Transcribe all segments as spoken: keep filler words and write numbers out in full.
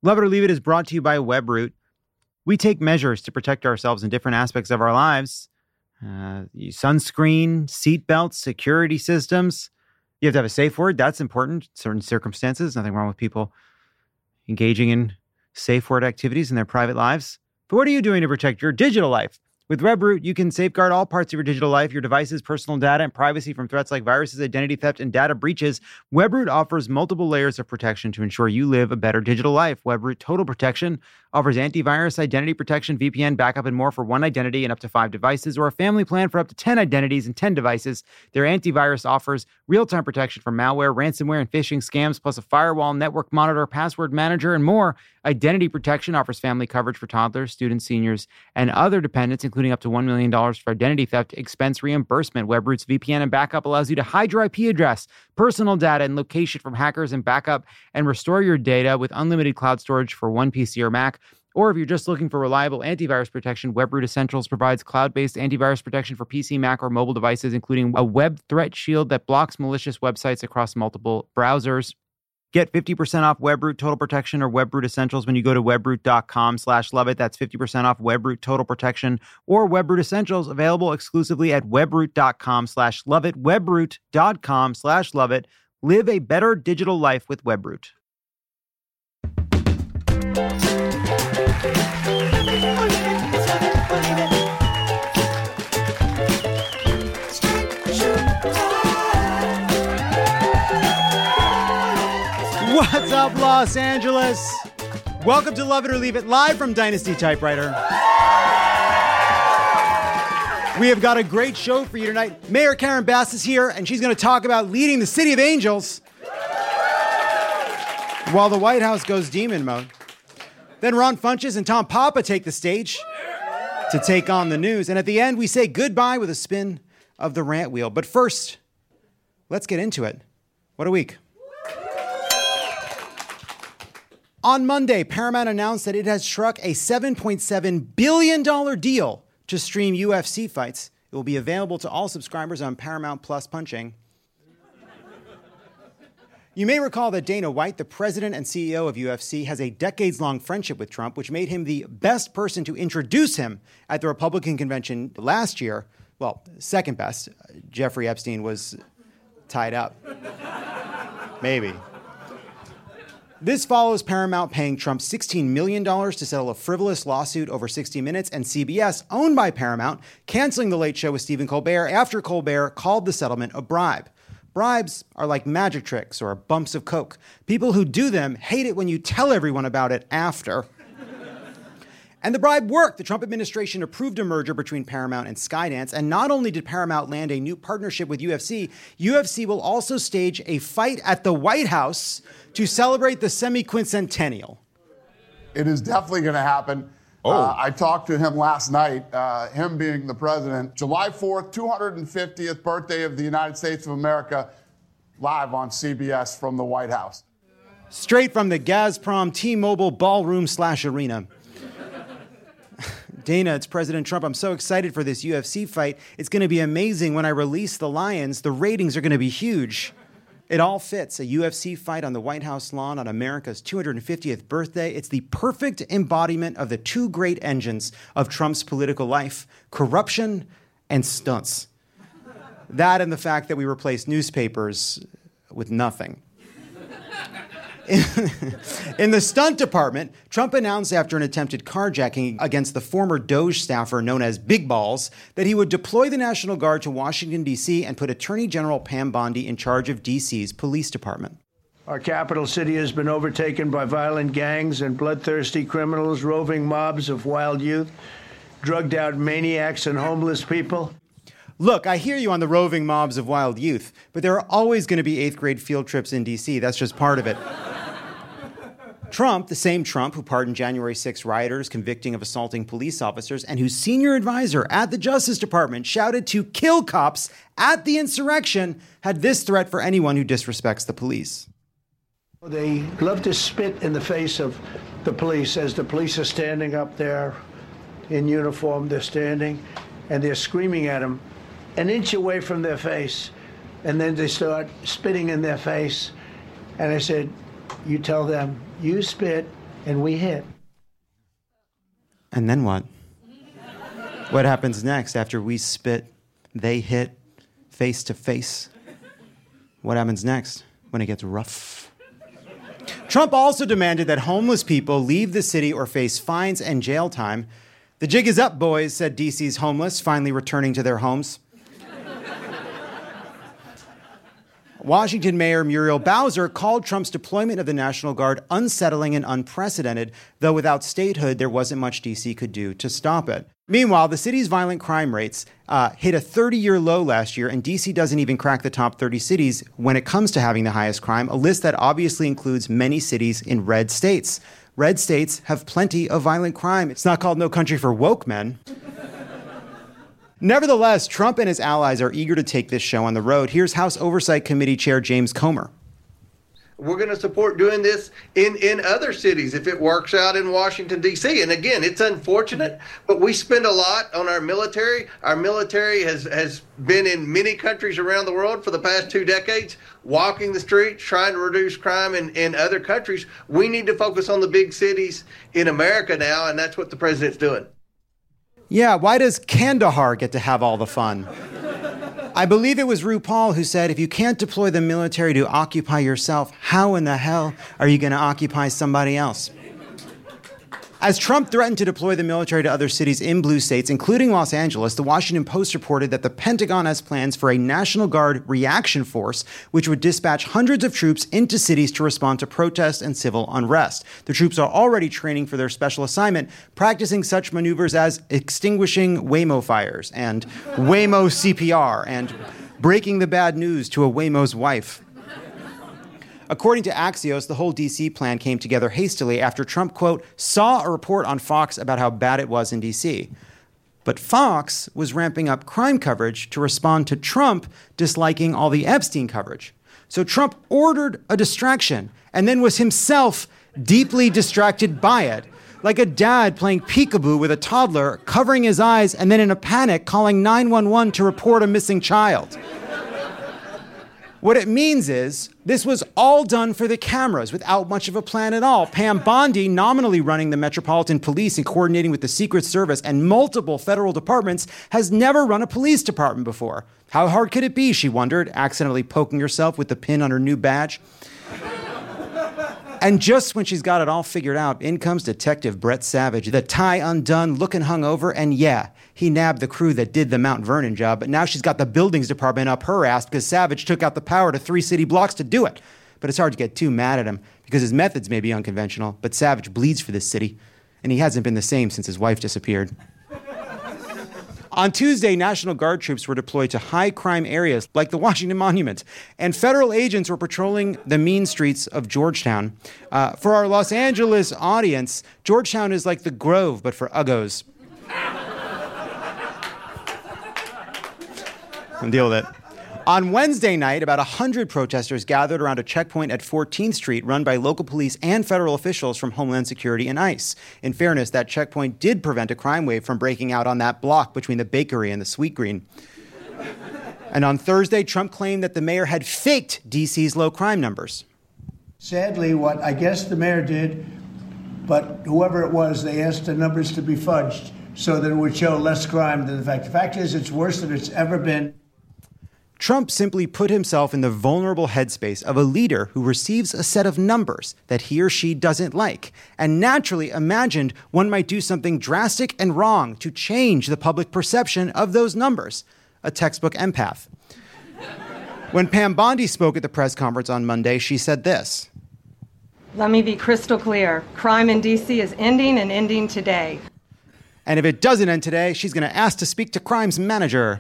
Love It or Leave It is brought to you by Webroot. We take measures to protect ourselves in different aspects of our lives. Uh, sunscreen, seatbelts, security systems. You have to have a safe word. That's important in certain circumstances. Nothing wrong with people engaging in safe word activities in their private lives. But what are you doing to protect your digital life? With Webroot, you can safeguard all parts of your digital life, your devices, personal data, and privacy from threats like viruses, identity theft, and data breaches. Webroot offers multiple layers of protection to ensure you live a better digital life. Webroot Total Protection offers antivirus, identity protection, V P N, backup, and more for one identity and up to five devices, or a family plan for up to ten identities and ten devices. Their antivirus offers real-time protection from malware, ransomware, and phishing scams, plus a firewall, network monitor, password manager, and more. Identity protection offers family coverage for toddlers, students, seniors, and other dependents, including up to one million dollars for identity theft expense reimbursement. Webroot's V P N and backup allows you to hide your I P address, personal data, and location from hackers and backup and restore your data with unlimited cloud storage for one P C or Mac. Or if you're just looking for reliable antivirus protection, Webroot Essentials provides cloud-based antivirus protection for P C, Mac, or mobile devices, including a web threat shield that blocks malicious websites across multiple browsers. Get fifty percent off Webroot Total Protection or Webroot Essentials when you go to webroot.com slash love it. That's fifty percent off Webroot Total Protection or Webroot Essentials, available exclusively at webroot.com slash love it. Webroot.com slash love it. Live a better digital life with Webroot. What's up, Los Angeles? Welcome to Love It or Leave It, live from Dynasty Typewriter. We have got a great show for you tonight. Mayor Karen Bass is here, and she's going to talk about leading the City of Angels while the White House goes demon mode. Then Ron Funches and Tom Papa take the stage to take on the news. And at the end, we say goodbye with a spin of the rant wheel. But first, let's get into it. What a week. On Monday, Paramount announced that it has struck a seven point seven billion dollars deal to stream U F C fights. It will be available to all subscribers on Paramount Plus Punching. You may recall that Dana White, the president and C E O of U F C, has a decades-long friendship with Trump, which made him the best person to introduce him at the Republican convention last year. Well, second best. Jeffrey Epstein was tied up. Maybe. This follows Paramount paying Trump sixteen million dollars to settle a frivolous lawsuit over sixty minutes, and C B S, owned by Paramount, canceling The Late Show with Stephen Colbert after Colbert called the settlement a bribe. Bribes are like magic tricks or bumps of coke. People who do them hate it when you tell everyone about it after. And the bribe worked. The Trump administration approved a merger between Paramount and Skydance. And not only did Paramount land a new partnership with U F C, U F C will also stage a fight at the White House to celebrate the semi-quincentennial. It is definitely going to happen. Oh. Uh, I talked to him last night, uh, him being the president. July fourth, two hundred fiftieth birthday of the United States of America, live on C B S from the White House. Straight from the Gazprom T-Mobile ballroom slash arena. Dana, it's President Trump. I'm so excited for this U F C fight. It's going to be amazing when I release the Lions. The ratings are going to be huge. It all fits. A U F C fight on the White House lawn on America's two hundred fiftieth birthday. It's the perfect embodiment of the two great engines of Trump's political life, corruption and stunts. That and the fact that we replaced newspapers with nothing. In the stunt department, Trump announced after an attempted carjacking against the former Doge staffer known as Big Balls that he would deploy the National Guard to Washington, D C and put Attorney General Pam Bondi in charge of D C's police department. Our capital city has been overtaken by violent gangs and bloodthirsty criminals, roving mobs of wild youth, drugged out maniacs and homeless people. Look, I hear you on the roving mobs of wild youth, but there are always going to be eighth grade field trips in D C. That's just part of it. Trump, the same Trump who pardoned January sixth rioters convicting of assaulting police officers and whose senior advisor at the Justice Department shouted to kill cops at the insurrection, had this threat for anyone who disrespects the police. They love to spit in the face of the police as the police are standing up there in uniform. They're standing and they're screaming at them an inch away from their face. And then they start spitting in their face. And I said, you tell them, you spit and we hit. And then what? What happens next after we spit, they hit, face to face? What happens next when it gets rough? Trump also demanded that homeless people leave the city or face fines and jail time. The jig is up, boys, said D C's homeless, finally returning to their homes. Washington Mayor Muriel Bowser called Trump's deployment of the National Guard unsettling and unprecedented, though without statehood, there wasn't much D C could do to stop it. Meanwhile, the city's violent crime rates uh, hit a thirty-year low last year, and D C doesn't even crack the top thirty cities when it comes to having the highest crime, a list that obviously includes many cities in red states. Red states have plenty of violent crime. It's not called no country for woke men. Nevertheless, Trump and his allies are eager to take this show on the road. Here's House Oversight Committee Chair James Comer. We're going to support doing this in, in other cities if it works out in Washington, D C. And again, it's unfortunate, but we spend a lot on our military. Our military has, has been in many countries around the world for the past two decades, walking the streets, trying to reduce crime in, in other countries. We need to focus on the big cities in America now, and that's what the president's doing. Yeah, why does Kandahar get to have all the fun? I believe it was RuPaul who said, if you can't deploy the military to occupy yourself, how in the hell are you going to occupy somebody else? As Trump threatened to deploy the military to other cities in blue states, including Los Angeles, the Washington Post reported that the Pentagon has plans for a National Guard reaction force, which would dispatch hundreds of troops into cities to respond to protests and civil unrest. The troops are already training for their special assignment, practicing such maneuvers as extinguishing Waymo fires and Waymo C P R and breaking the bad news to a Waymo's wife. According to Axios, the whole D C plan came together hastily after Trump, quote, saw a report on Fox about how bad it was in D C. But Fox was ramping up crime coverage to respond to Trump disliking all the Epstein coverage. So Trump ordered a distraction and then was himself deeply distracted by it, like a dad playing peekaboo with a toddler, covering his eyes and then in a panic calling nine one one to report a missing child. What it means is this was all done for the cameras without much of a plan at all. Pam Bondi, nominally running the Metropolitan Police and coordinating with the Secret Service and multiple federal departments, has never run a police department before. How hard could it be, she wondered, accidentally poking herself with the pin on her new badge. And just when she's got it all figured out, in comes Detective Brett Savage, the tie undone, looking hungover, and yeah, he nabbed the crew that did the Mount Vernon job, but now she's got the buildings department up her ass because Savage took out the power to three city blocks to do it. But it's hard to get too mad at him because his methods may be unconventional, but Savage bleeds for this city, and he hasn't been the same since his wife disappeared. On Tuesday, National Guard troops were deployed to high-crime areas like the Washington Monument, and federal agents were patrolling the mean streets of Georgetown. Uh, for our Los Angeles audience, Georgetown is like the Grove, but for uggos. Deal with it. On Wednesday night, about one hundred protesters gathered around a checkpoint at fourteenth Street run by local police and federal officials from Homeland Security and ICE. In fairness, that checkpoint did prevent a crime wave from breaking out on that block between the bakery and the Sweet Green. And on Thursday, Trump claimed that the mayor had faked D C's low crime numbers. Sadly, what I guess the mayor did, but whoever it was, they asked the numbers to be fudged so that it would show less crime than the fact. The fact is, it's worse than it's ever been. Trump simply put himself in the vulnerable headspace of a leader who receives a set of numbers that he or she doesn't like, and naturally imagined one might do something drastic and wrong to change the public perception of those numbers. A textbook empath. When Pam Bondi spoke at the press conference on Monday, she said this. Let me be crystal clear. Crime in D C is ending and ending today. And if it doesn't end today, she's going to ask to speak to crime's manager.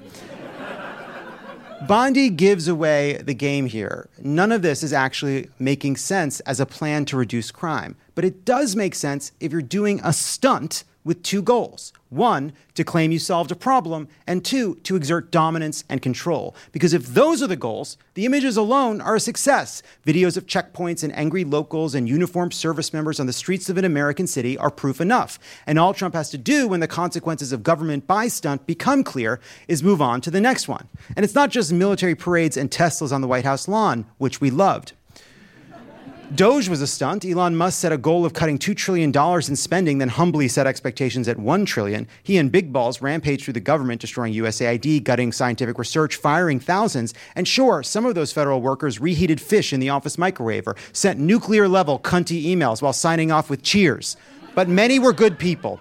Bondi gives away the game here. None of this is actually making sense as a plan to reduce crime. But it does make sense if you're doing a stunt with two goals. One, to claim you solved a problem, and two, to exert dominance and control. Because if those are the goals, the images alone are a success. Videos of checkpoints and angry locals and uniformed service members on the streets of an American city are proof enough. And all Trump has to do when the consequences of government by stunt become clear is move on to the next one. And it's not just military parades and Teslas on the White House lawn, which we loved. Doge was a stunt. Elon Musk set a goal of cutting two trillion dollars in spending, then humbly set expectations at one trillion dollars. He and Big Balls rampaged through the government, destroying U S A I D, gutting scientific research, firing thousands. And sure, some of those federal workers reheated fish in the office microwave or sent nuclear-level cunty emails while signing off with cheers. But many were good people.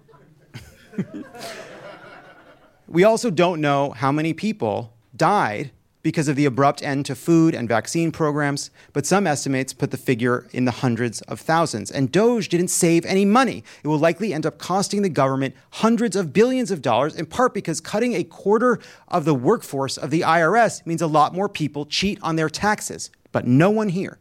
We also don't know how many people died because of the abrupt end to food and vaccine programs, but some estimates put the figure in the hundreds of thousands. And Doge didn't save any money. It will likely end up costing the government hundreds of billions of dollars, in part because cutting a quarter of the workforce of the I R S means a lot more people cheat on their taxes, but no one here.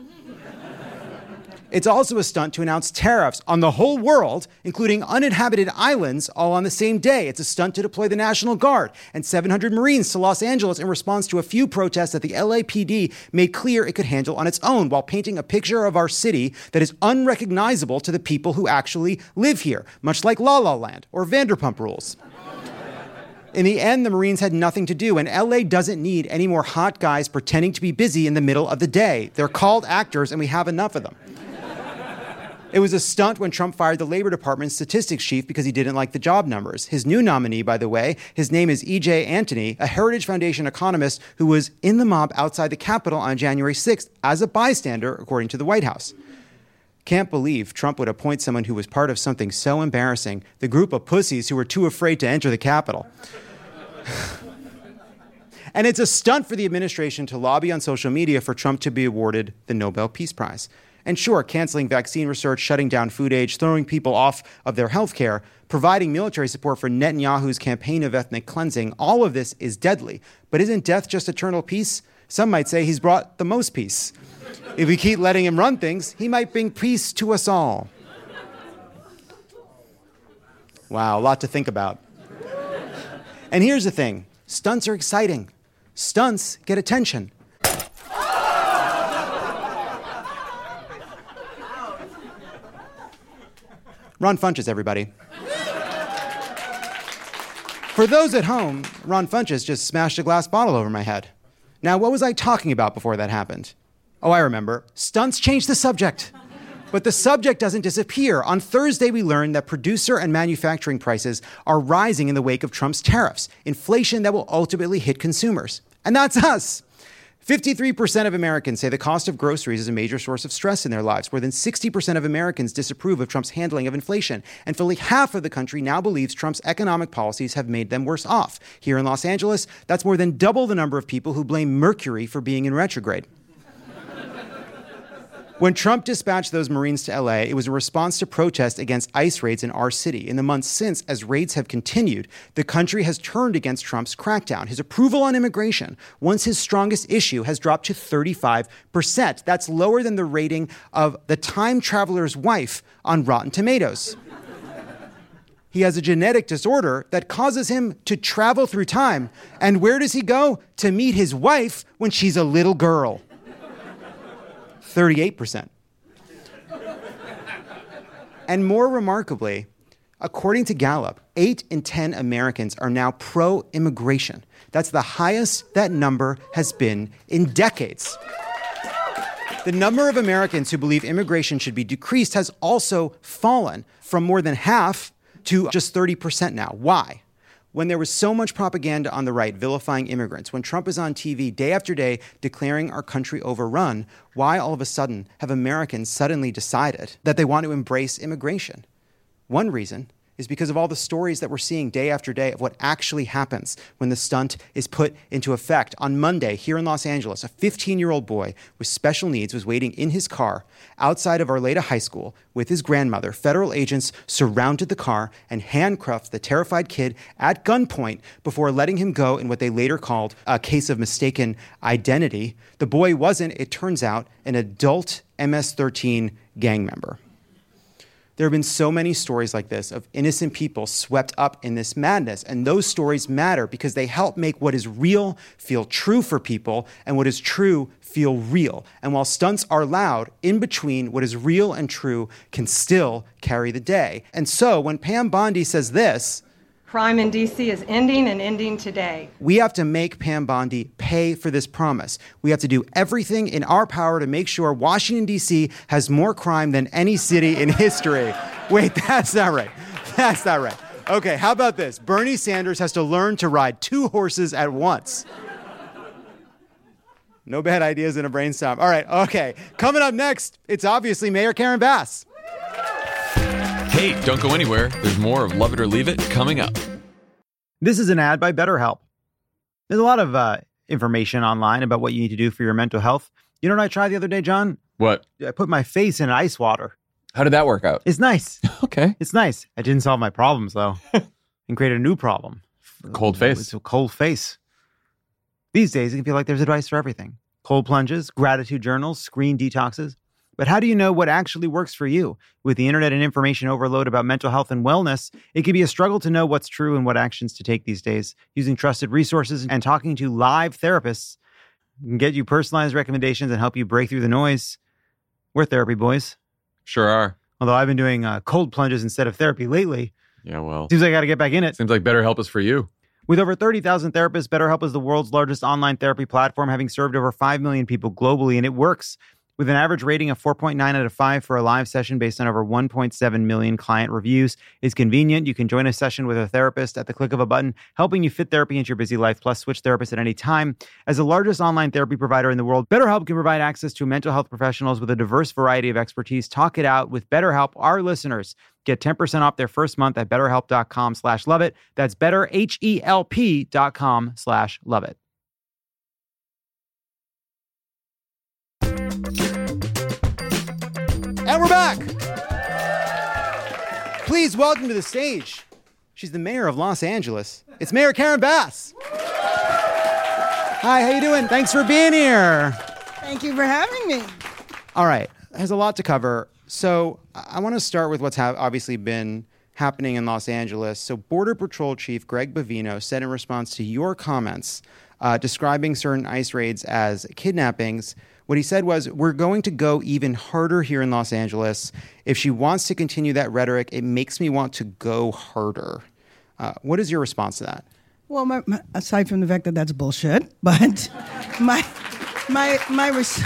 It's also a stunt to announce tariffs on the whole world, including uninhabited islands, all on the same day. It's a stunt to deploy the National Guard and seven hundred Marines to Los Angeles in response to a few protests that the L A P D made clear it could handle on its own, while painting a picture of our city that is unrecognizable to the people who actually live here, much like La La Land or Vanderpump Rules. In the end, the Marines had nothing to do, and L A doesn't need any more hot guys pretending to be busy in the middle of the day. They're called actors, and we have enough of them. It was a stunt when Trump fired the Labor Department statistics chief because he didn't like the job numbers. His new nominee, by the way, his name is E J Antony, a Heritage Foundation economist who was in the mob outside the Capitol on January sixth as a bystander, according to the White House. Can't believe Trump would appoint someone who was part of something so embarrassing, the group of pussies who were too afraid to enter the Capitol. And it's a stunt for the administration to lobby on social media for Trump to be awarded the Nobel Peace Prize. And sure, canceling vaccine research, shutting down food aid, throwing people off of their health care, providing military support for Netanyahu's campaign of ethnic cleansing, all of this is deadly. But isn't death just eternal peace? Some might say he's brought the most peace. If we keep letting him run things, he might bring peace to us all. Wow, a lot to think about. And here's the thing. Stunts are exciting. Stunts get attention. Ron Funches, everybody. For those at home, Ron Funches just smashed a glass bottle over my head. Now, what was I talking about before that happened? Oh, I remember. Stunts change the subject. But the subject doesn't disappear. On Thursday, we learned that producer and manufacturing prices are rising in the wake of Trump's tariffs, inflation that will ultimately hit consumers. And that's us. fifty-three percent of Americans say the cost of groceries is a major source of stress in their lives. More than sixty percent of Americans disapprove of Trump's handling of inflation. And fully half of the country now believes Trump's economic policies have made them worse off. Here in Los Angeles, that's more than double the number of people who blame Mercury for being in retrograde. When Trump dispatched those Marines to L A, it was a response to protests against ICE raids in our city. In the months since, as raids have continued, the country has turned against Trump's crackdown. His approval on immigration, once his strongest issue, has dropped to thirty-five percent. That's lower than the rating of The Time Traveler's Wife on Rotten Tomatoes. He has a genetic disorder that causes him to travel through time. And where does he go? To meet his wife when she's a little girl. thirty-eight percent. And more remarkably, according to Gallup, eight in ten Americans are now pro-immigration. That's the highest that number has been in decades. The number of Americans who believe immigration should be decreased has also fallen from more than half to just thirty percent now. Why? When there was so much propaganda on the right vilifying immigrants, when Trump is on T V day after day declaring our country overrun, why all of a sudden have Americans suddenly decided that they want to embrace immigration? One reason is because of all the stories that we're seeing day after day of what actually happens when the stunt is put into effect. On Monday, here in Los Angeles, a fifteen-year-old boy with special needs was waiting in his car outside of Arleta High School with his grandmother. Federal agents surrounded the car and handcuffed the terrified kid at gunpoint before letting him go in what they later called a case of mistaken identity. The boy wasn't, it turns out, an adult M S thirteen gang member. There have been so many stories like this of innocent people swept up in this madness. And those stories matter because they help make what is real feel true for people and what is true feel real. And while stunts are loud, in between what is real and true can still carry the day. And so when Pam Bondi says this, Crime in D C is ending and ending today. We have to make Pam Bondi pay for this promise. We have to do everything in our power to make sure Washington, D C has more crime than any city in history. Wait, that's not right. That's not right. Okay, how about this? Bernie Sanders has to learn to ride two horses at once. No bad ideas in a brainstorm. All right, okay. Coming up next, it's obviously Mayor Karen Bass. Hey, don't go anywhere. There's more of Love It or Leave It coming up. This is an ad by BetterHelp. There's a lot of uh, information online about what you need to do for your mental health. You know what I tried the other day, John? What? I put my face in ice water. How did that work out? It's nice. Okay. It's nice. I didn't solve my problems, though, and create a new problem. Cold face. It's a cold face. These days, it can feel like there's advice for everything. Cold plunges, gratitude journals, screen detoxes. But how do you know what actually works for you? With the internet and information overload about mental health and wellness, it can be a struggle to know what's true and what actions to take these days. Using trusted resources and talking to live therapists can get you personalized recommendations and help you break through the noise. We're therapy boys. Sure are. Although I've been doing uh, cold plunges instead of therapy lately. Yeah, well. Seems like I got to get back in it. Seems like BetterHelp is for you. With over thirty thousand therapists, BetterHelp is the world's largest online therapy platform, having served over five million people globally, and it works. With an average rating of four point nine out of five for a live session based on over one point seven million client reviews. It's convenient. You can join a session with a therapist at the click of a button, helping you fit therapy into your busy life, plus switch therapists at any time. As the largest online therapy provider in the world, BetterHelp can provide access to mental health professionals with a diverse variety of expertise. Talk it out with BetterHelp. Our listeners get ten percent off their first month at betterhelp.com slash love it. That's betterhelp.com slash love it. And we're back. Please welcome to the stage. She's the mayor of Los Angeles. It's Mayor Karen Bass. Hi, how you doing? Thanks for being here. Thank you for having me. All right, there's a lot to cover. So I want to start with what's ha- obviously been happening in Los Angeles. So Border Patrol Chief Greg Bovino said in response to your comments uh, describing certain ICE raids as kidnappings, what he said was, we're going to go even harder here in Los Angeles. If she wants to continue that rhetoric, it makes me want to go harder. Uh, what is your response to that? Well, my, my, aside from the fact that that's bullshit, but my my my res-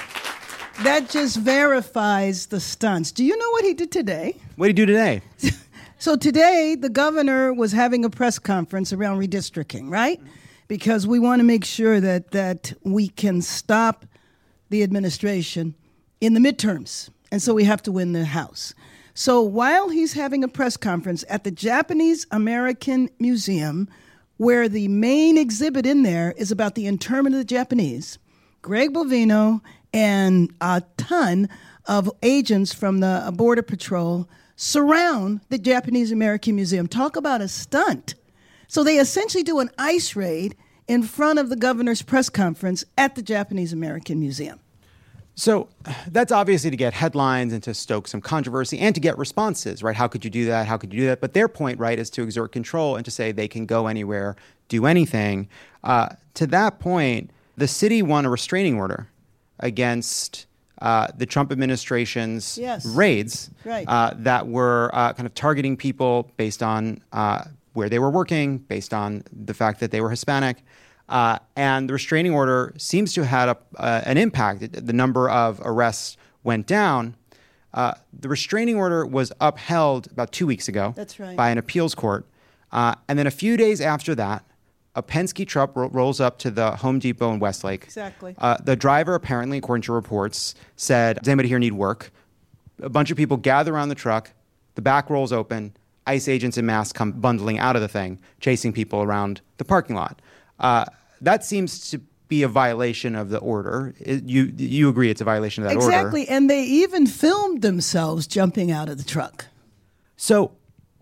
that just verifies the stunts. Do you know what he did today? What did he do today? So today, the governor was having a press conference around redistricting, right? Because we want to make sure that that we can stop the administration in the midterms. And so we have to win the House. So while he's having a press conference at the Japanese American Museum, where the main exhibit in there is about the internment of the Japanese, Greg Bovino and a ton of agents from the Border Patrol surround the Japanese American Museum. Talk about a stunt. So they essentially do an ICE raid in front of the governor's press conference at the Japanese American Museum. So that's obviously to get headlines and to stoke some controversy and to get responses, right? How could you do that? How could you do that? But their point, right, is to exert control and to say they can go anywhere, do anything. Uh, to that point, the city won a restraining order against uh, the Trump administration's yes. raids right. uh, that were uh, kind of targeting people based on uh, where they were working, based on the fact that they were Hispanic. Uh, and the restraining order seems to have had a, uh, an impact. The number of arrests went down. Uh, the restraining order was upheld about two weeks ago That's right. by an appeals court. Uh, and then a few days after that, a Penske truck ro- rolls up to the Home Depot in Westlake. Exactly. Uh, the driver, apparently, according to reports, said, does anybody here need work? A bunch of people gather around the truck. The back rolls open. ICE agents in masks come bundling out of the thing, chasing people around the parking lot. Uh, that seems to be a violation of the order. It, you you agree it's a violation of that exactly. order? Exactly, and they even filmed themselves jumping out of the truck. So,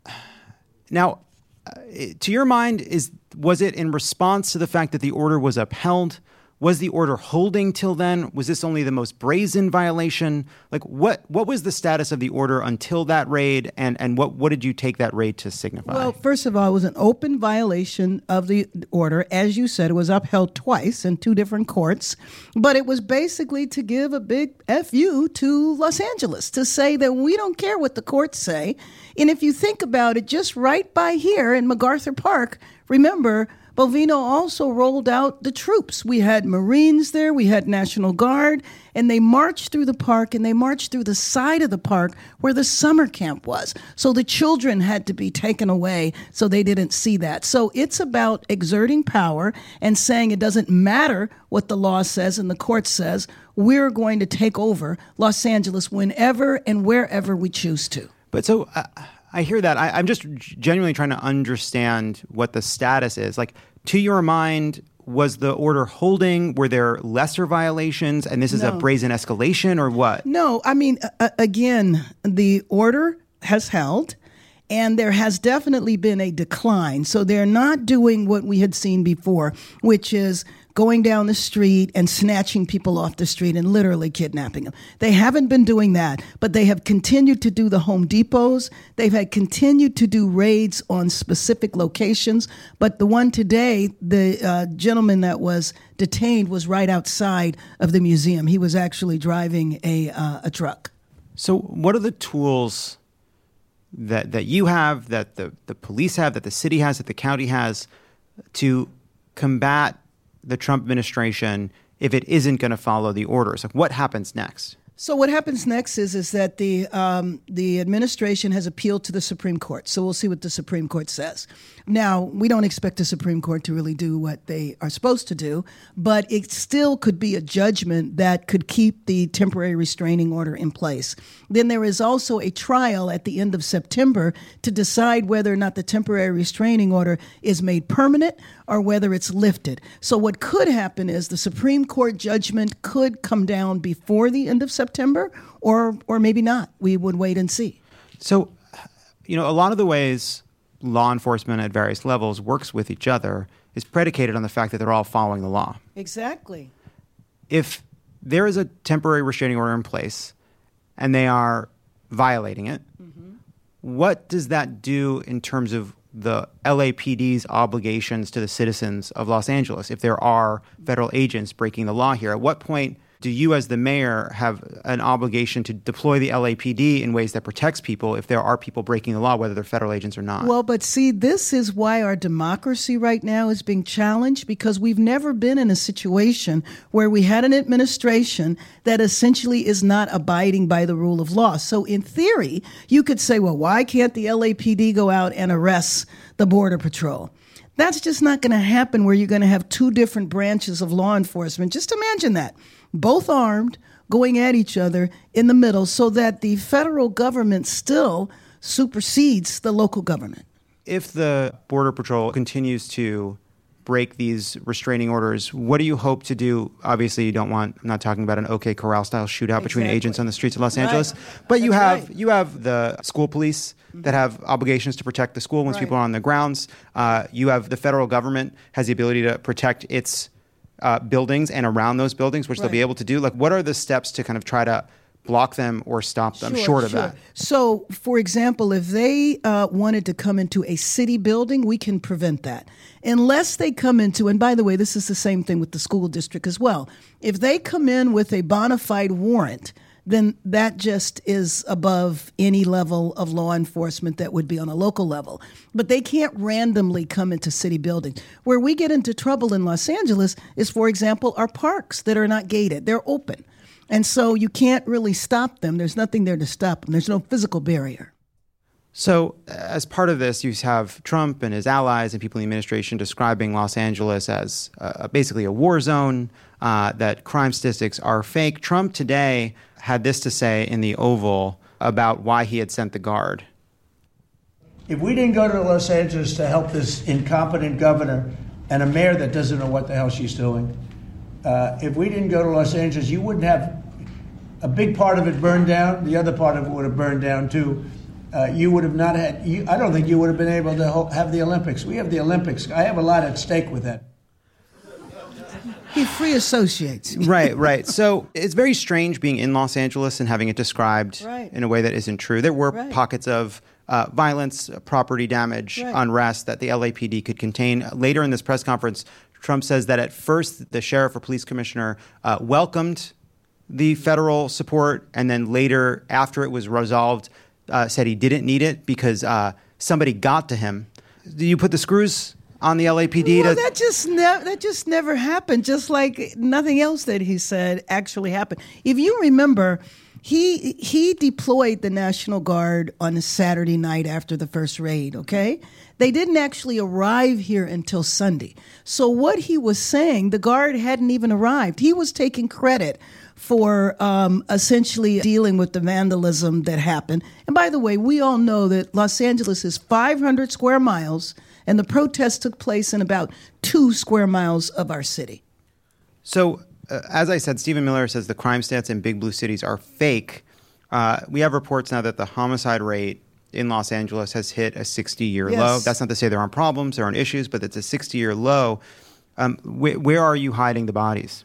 now, uh, to your mind, is was it in response to the fact that the order was upheld? Was the order holding till then? Was this only the most brazen violation? Like, what what was the status of the order until that raid, and, and what, what did you take that raid to signify? Well, first of all, it was an open violation of the order. As you said, it was upheld twice in two different courts, but it was basically to give a big F U to Los Angeles, to say that we don't care what the courts say. And if you think about it, just right by here in MacArthur Park, remember, Bovino also rolled out the troops. We had Marines there, we had National Guard, and they marched through the park, and they marched through the side of the park where the summer camp was. So the children had to be taken away so they didn't see that. So it's about exerting power and saying it doesn't matter what the law says and the court says. We're going to take over Los Angeles whenever and wherever we choose to. But so... Uh... I hear that. I, I'm just genuinely trying to understand what the status is. Like, to your mind, was the order holding? Were there lesser violations? And this is no. a brazen escalation, or what? No. I mean, uh, again, the order has held, and there has definitely been a decline. So they're not doing what we had seen before, which is going down the street and snatching people off the street and literally kidnapping them. They haven't been doing that, but they have continued to do the Home Depots. They've had continued to do raids on specific locations. But the one today, the uh, gentleman that was detained was right outside of the museum. He was actually driving a uh, a truck. So what are the tools that that you have, that the, the police have, that the city has, that the county has to combat the Trump administration if it isn't going to follow the orders? Like, what happens next? So what happens next is is that the um, the administration has appealed to the Supreme Court. So we'll see what the Supreme Court says. Now, we don't expect the Supreme Court to really do what they are supposed to do, but it still could be a judgment that could keep the temporary restraining order in place. Then there is also a trial at the end of September to decide whether or not the temporary restraining order is made permanent or whether it's lifted. So what could happen is the Supreme Court judgment could come down before the end of September, or or maybe not. We would wait and see. So, you know, a lot of the ways law enforcement at various levels works with each other is predicated on the fact that they're all following the law. Exactly. If there is a temporary restraining order in place and they are violating it, mm-hmm. what does that do in terms of the L A P D's obligations to the citizens of Los Angeles if there are federal agents breaking the law here? At what point do you as the mayor have an obligation to deploy the L A P D in ways that protects people if there are people breaking the law, whether they're federal agents or not? Well, but see, this is why our democracy right now is being challenged, because we've never been in a situation where we had an administration that essentially is not abiding by the rule of law. So in theory, you could say, well, why can't the L A P D go out and arrest the Border Patrol? That's just not going to happen where you're going to have two different branches of law enforcement. Just imagine that. Both armed, going at each other in the middle, so that the federal government still supersedes the local government. If the Border Patrol continues to break these restraining orders, what do you hope to do? Obviously, you don't want, I'm not talking about an OK Corral style shootout exactly. between agents on the streets of Los Angeles, right. but you That's have right. you have the school police mm-hmm. that have obligations to protect the school once right. people are on the grounds. Uh, you have the federal government has the ability to protect its Uh, buildings and around those buildings, which right. they'll be able to do. Like, what are the steps to kind of try to block them or stop them sure, short of sure. that? So, for example, if they uh, wanted to come into a city building, we can prevent that. Unless they come into, and by the way, this is the same thing with the school district as well. If they come in with a bona fide warrant, then that just is above any level of law enforcement that would be on a local level. But they can't randomly come into city buildings. Where we get into trouble in Los Angeles is, for example, our parks that are not gated. They're open. And so you can't really stop them. There's nothing there to stop them. There's no physical barrier. So as part of this, you have Trump and his allies and people in the administration describing Los Angeles as uh, basically a war zone, uh, that crime statistics are fake. Trump today had this to say in the Oval about why he had sent the Guard. If we didn't go to Los Angeles to help this incompetent governor and a mayor that doesn't know what the hell she's doing, uh, if we didn't go to Los Angeles, you wouldn't have a big part of it burned down. The other part of it would have burned down too. Uh, you would have not had, you, I don't think you would have been able to ho- have the Olympics. We have the Olympics. I have a lot at stake with that. He free associates. Right, right. So it's very strange being in Los Angeles and having it described right. in a way that isn't true. There were right. pockets of uh, violence, property damage, right. unrest that the L A P D could contain. Later in this press conference, Trump says that at first the sheriff or police commissioner uh, welcomed the federal support, and then later, after it was resolved, uh, said he didn't need it because uh, somebody got to him. Do you put the screws on the L A P D? Well, to- that just ne- that just never happened. Just like nothing else that he said actually happened. If you remember, he he deployed the National Guard on a Saturday night after the first raid. Okay, they didn't actually arrive here until Sunday. So what he was saying, the Guard hadn't even arrived. He was taking credit for um, essentially dealing with the vandalism that happened. And by the way, we all know that Los Angeles is five hundred square miles, and the protest took place in about two square miles of our city. So, uh, as I said, Stephen Miller says the crime stats in big blue cities are fake. Uh, we have reports now that the homicide rate in Los Angeles has hit a sixty-year Yes. low. That's not to say there aren't problems, there aren't issues, but it's a sixty-year low. Um, wh- where are you hiding the bodies?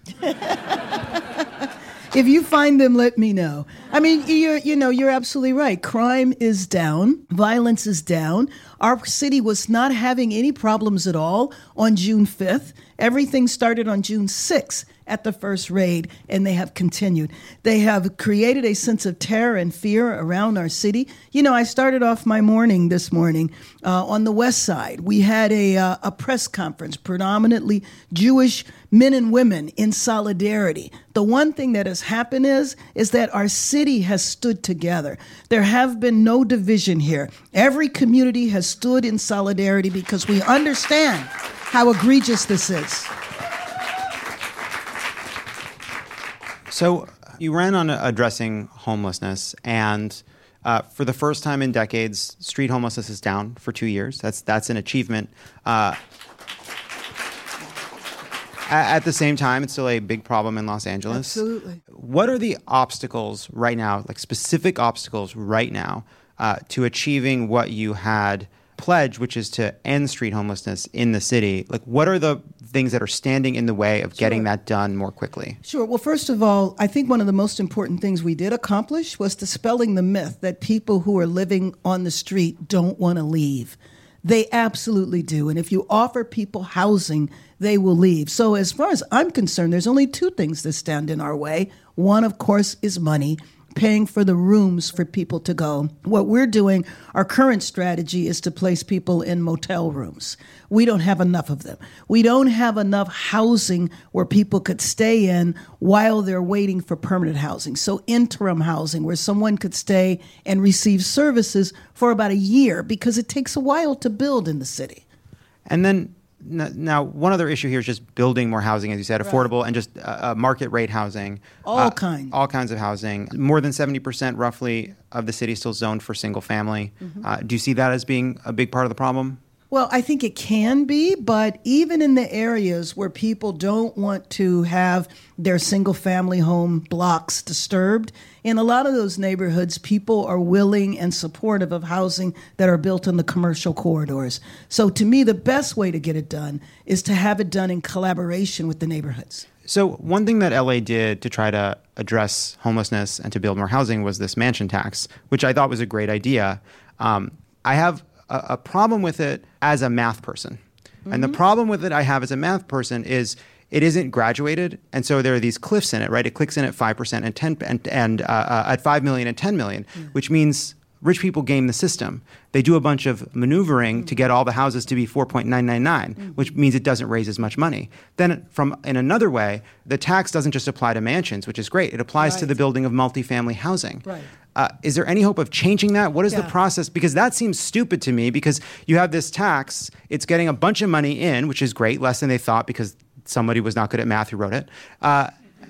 If you find them, let me know. I mean, you're, you know, you're absolutely right. Crime is down. Violence is down. Our city was not having any problems at all on June fifth. Everything started on June sixth at the first raid, and they have continued. They have created a sense of terror and fear around our city. You know, I started off my morning this morning uh, on the west side. We had a, uh, a press conference, predominantly Jewish men and women in solidarity. The one thing that has happened is, is that our city has stood together. There have been no division here. Every community has stood in solidarity because we understand how egregious this is. So you ran on addressing homelessness, and uh, for the first time in decades, street homelessness is down for two years. That's that's an achievement. Uh, at the same time, it's still a big problem in Los Angeles. Absolutely. What are the obstacles right now, like specific obstacles right now, uh, to achieving what you had pledged, which is to end street homelessness in the city? Like, what are the things that are standing in the way of getting Sure. that done more quickly? Sure. Well, first of all, I think one of the most important things we did accomplish was dispelling the myth that people who are living on the street don't want to leave. They absolutely do. And if you offer people housing, they will leave. So as far as I'm concerned, there's only two things that stand in our way. One, of course, is money, paying for the rooms for people to go. What we're doing, our current strategy is to place people in motel rooms. We don't have enough of them. We don't have enough housing where people could stay in while they're waiting for permanent housing. So interim housing where someone could stay and receive services for about a year because it takes a while to build in the city. And then n- now, one other issue here is just building more housing, as you said, affordable and just uh, uh, market rate housing. All uh, kinds. All kinds of housing. More than seventy percent roughly of the city is still zoned for single family. Mm-hmm. Uh, do you see that as being a big part of the problem? Well, I think it can be, but even in the areas where people don't want to have their single-family home blocks disturbed, in a lot of those neighborhoods, people are willing and supportive of housing that are built in the commercial corridors. So to me, the best way to get it done is to have it done in collaboration with the neighborhoods. So one thing that L A did to try to address homelessness and to build more housing was this mansion tax, which I thought was a great idea. Um, I have a, a problem with it as a math person. Mm-hmm. And the problem with it I have as a math person is it isn't graduated, and so there are these cliffs in it, right? It clicks in at five percent and ten and, and uh, uh, at five million and ten million, mm-hmm. which means rich people game the system. They do a bunch of maneuvering mm-hmm. to get all the houses to be four point nine nine nine, mm-hmm. which means it doesn't raise as much money. Then from in another way, the tax doesn't just apply to mansions, which is great. It applies right. to the building of multifamily housing. Right. Uh, is there any hope of changing that? What is yeah. the process? Because that seems stupid to me, because you have this tax, it's getting a bunch of money in, which is great, less than they thought because somebody was not good at math who wrote it. Uh,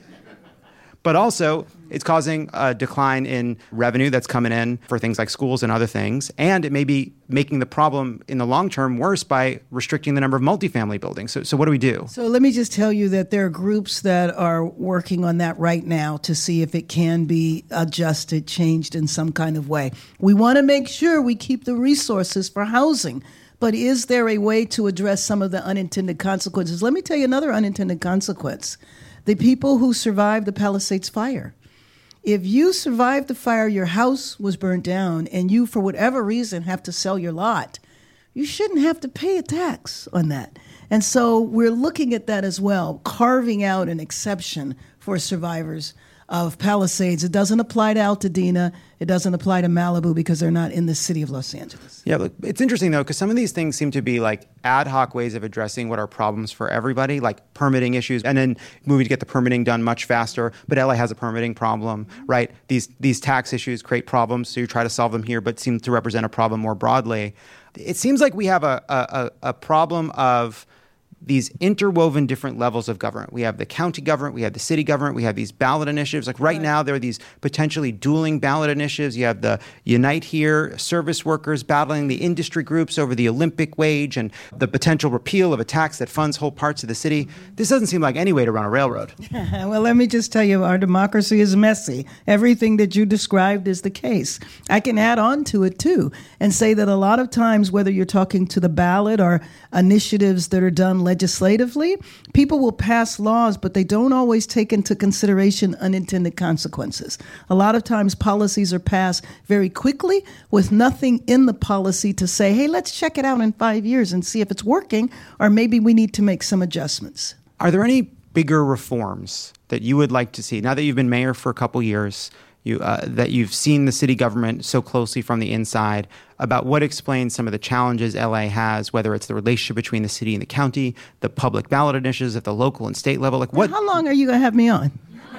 but also, it's causing a decline in revenue that's coming in for things like schools and other things. And it may be making the problem in the long term worse by restricting the number of multifamily buildings. So, so what do we do? So let me just tell you that there are groups that are working on that right now to see if it can be adjusted, changed in some kind of way. We want to make sure we keep the resources for housing. but is there a way to address some of the unintended consequences? Let me tell you another unintended consequence. The people who survived the Palisades fire. If you survived the fire, your house was burned down, and you, for whatever reason, have to sell your lot, you shouldn't have to pay a tax on that. And so we're looking at that as well, carving out an exception for survivors of Palisades. It doesn't apply to Altadena. It doesn't apply to Malibu because they're not in the city of Los Angeles. Yeah, look, it's interesting, though, because some of these things seem to be like ad hoc ways of addressing what are problems for everybody, like permitting issues, and then moving to get the permitting done much faster. But L A has a permitting problem, right? These these tax issues create problems, so you try to solve them here, but seem to represent a problem more broadly. It seems like we have a a, a problem of these interwoven different levels of government. We have the county government, we have the city government, we have these ballot initiatives. Like right, right. now, there are these potentially dueling ballot initiatives. You have the Unite Here service workers battling the industry groups over the Olympic wage and the potential repeal of a tax that funds whole parts of the city. This doesn't seem like any way to run a railroad. Well, let me just tell you, our democracy is messy. Everything that you described is the case. I can add on to it, too, and say that a lot of times, whether you're talking to the ballot or initiatives that are done legislatively, people will pass laws, but they don't always take into consideration unintended consequences. A lot of times policies are passed very quickly with nothing in the policy to say, hey, let's check it out in five years and see if it's working, or maybe we need to make some adjustments. Are there any bigger reforms that you would like to see, now that you've been mayor for a couple years, you, uh, that you've seen the city government so closely from the inside, about what explains some of the challenges L A has, whether it's the relationship between the city and the county, the public ballot initiatives at the local and state level? Like what? Now, how long are you going to have me on?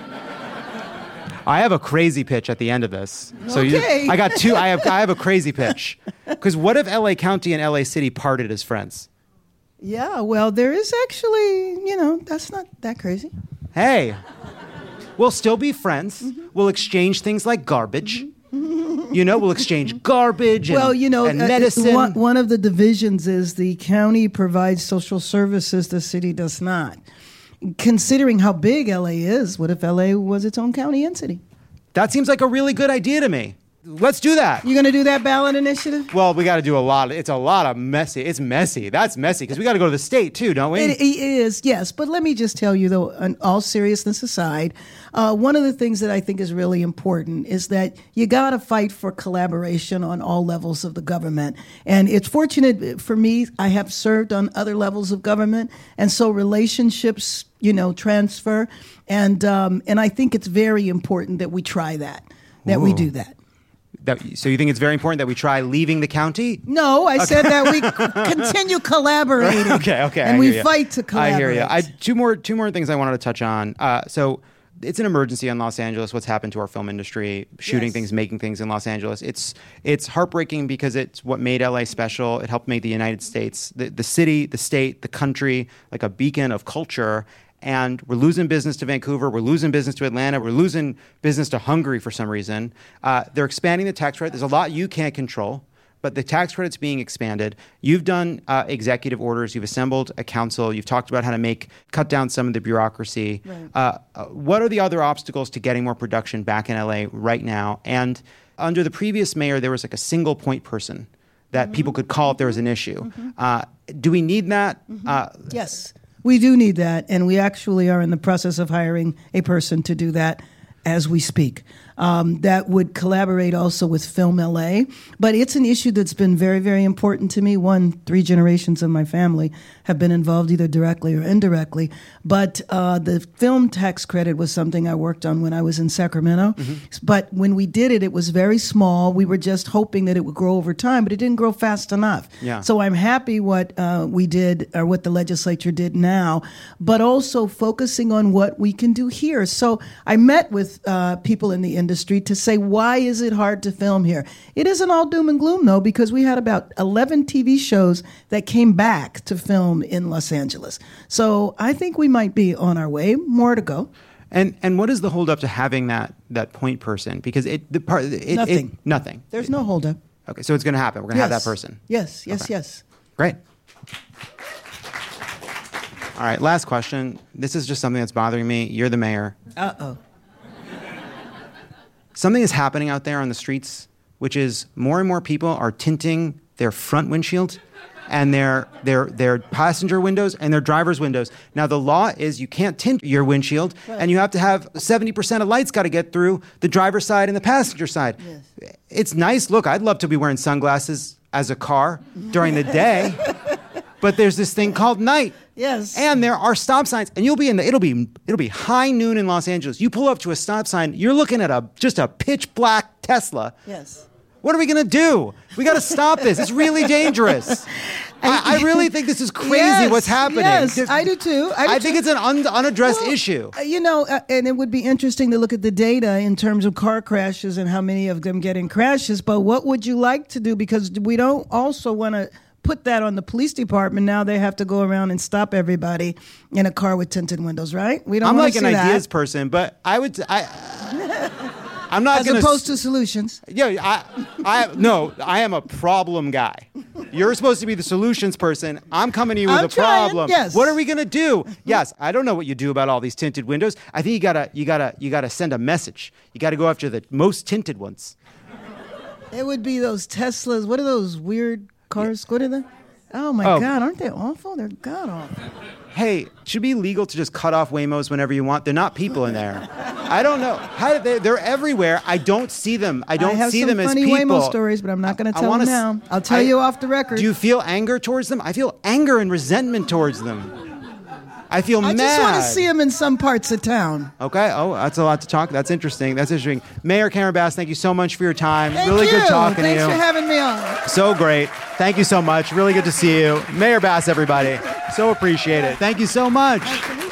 I have a crazy pitch at the end of this. So okay. you, I got two. I have I have a crazy pitch. Because what if L A County and L A City parted as friends? Yeah, well, there is actually, you know, that's not that crazy. Hey. We'll still be friends. Mm-hmm. We'll exchange things like garbage. Mm-hmm. You know, we'll exchange garbage and, well, you know, and uh, medicine. One, one of the divisions is the county provides social services, the city does not. Considering how big L A is, what if L A was its own county and city? That seems like a really good idea to me. Let's do that. You going to do that ballot initiative? Well, we got to do a lot. It's a lot of messy. It's messy. That's messy because we got to go to the state too, don't we? It, it is, yes. But let me just tell you, though, in all seriousness aside, uh, one of the things that I think is really important is that you got to fight for collaboration on all levels of the government. And it's fortunate for me, I have served on other levels of government. And so relationships, you know, transfer. And, um, and I think it's very important that we try that, that Ooh. we do that. That, so you think it's very important that we try leaving the county? No, I okay. said that we continue collaborating. okay, okay. And I we hear fight to collaborate. I hear you. I, two more two more things I wanted to touch on. Uh, so it's an emergency in Los Angeles. What's happened to our film industry, shooting yes. things, making things in Los Angeles. It's it's heartbreaking because it's what made L A special. It helped make the United States, the, the city, the state, the country, like a beacon of culture. And we're losing business to Vancouver. We're losing business to Atlanta. We're losing business to Hungary for some reason. Uh, they're expanding the tax credit. There's a lot you can't control, but the tax credit's being expanded. You've done uh, executive orders. You've assembled a council. You've talked about how to make cut down some of the bureaucracy. Right. Uh, uh, what are the other obstacles to getting more production back in L A right now? And under the previous mayor, there was like a single point person that mm-hmm. people could call if there was an issue. Mm-hmm. Uh, do we need that? Mm-hmm. Uh, yes. We do need that, and we actually are in the process of hiring a person to do that as we speak. Um, that would collaborate also with Film L A. But it's an issue that's been very, very important to me. One, three generations of my family have been involved either directly or indirectly. But uh, the film tax credit was something I worked on when I was in Sacramento. Mm-hmm. But when we did it, it was very small. We were just hoping that it would grow over time, but it didn't grow fast enough. Yeah. So I'm happy what uh, we did, or what the legislature did now, but also focusing on what we can do here. So I met with uh, people in the industry to say, why is it hard to film here? It isn't all doom and gloom, though, because we had about eleven T V shows that came back to film in Los Angeles. So I think we might be on our way. More to go. And and what is the holdup to having that that point person? Because it the part it, nothing it, nothing. There's no holdup. Okay, so it's going to happen. We're going to yes. have that person. Yes, yes, okay. yes. Great. All right, last question. This is just something that's bothering me. You're the mayor. Uh-oh. Something is happening out there on the streets, which is more and more people are tinting their front windshield and their their their passenger windows and their driver's windows. Now the law is you can't tint your windshield, right. and you have to have seventy percent of lights got to get through the driver's side and the passenger side. Yes. It's nice. Look, I'd love to be wearing sunglasses as a car during the day, but there's this thing called night. Yes. And there are stop signs, and you'll be in the it'll be it'll be high noon in Los Angeles. You pull up to a stop sign, you're looking at a just a pitch black Tesla. Yes. What are we going to do? We got to stop this. It's really dangerous. I, I really think this is crazy yes, what's happening. Yes, I do too. I, do I think too. it's an un, unaddressed well, issue. You know, uh, and it would be interesting to look at the data in terms of car crashes and how many of them get in crashes. But what would you like to do? Because we don't also want to put that on the police department. Now they have to go around and stop everybody in a car with tinted windows, right? We don't I'm want like to an see ideas that. person, but I would... I, I'm not As gonna, opposed to solutions. Yeah, I, I, no, I am a problem guy. You're supposed to be the solutions person. I'm coming to you with I'm a trying, problem. yes. What are we gonna do? Yes, I don't know what you do about all these tinted windows. I think you gotta, you gotta, you gotta send a message. You gotta go after the most tinted ones. It would be those Teslas. What are those weird cars? What are they? Oh my Oh. God, aren't they awful? They're god awful. Hey, it should be legal to just cut off Waymos whenever you want. They're not people in there. I don't know. How they, they're everywhere. I don't see them. I don't I have see some them as funny people. Waymo stories, but I'm not going to I tell wanna them s- now. I'll tell I- you off the record. Do you feel anger towards them? I feel anger and resentment towards them. I feel I mad. just want to see them in some parts of town. Okay. Oh, that's a lot to talk. That's interesting. That's interesting. Mayor Karen Bass, thank you so much for your time. Thank really you. good talking Thanks to you. for having me on. So great. Thank you so much. Really good to see you. Mayor Bass, everybody. So appreciate it. Thank you so much.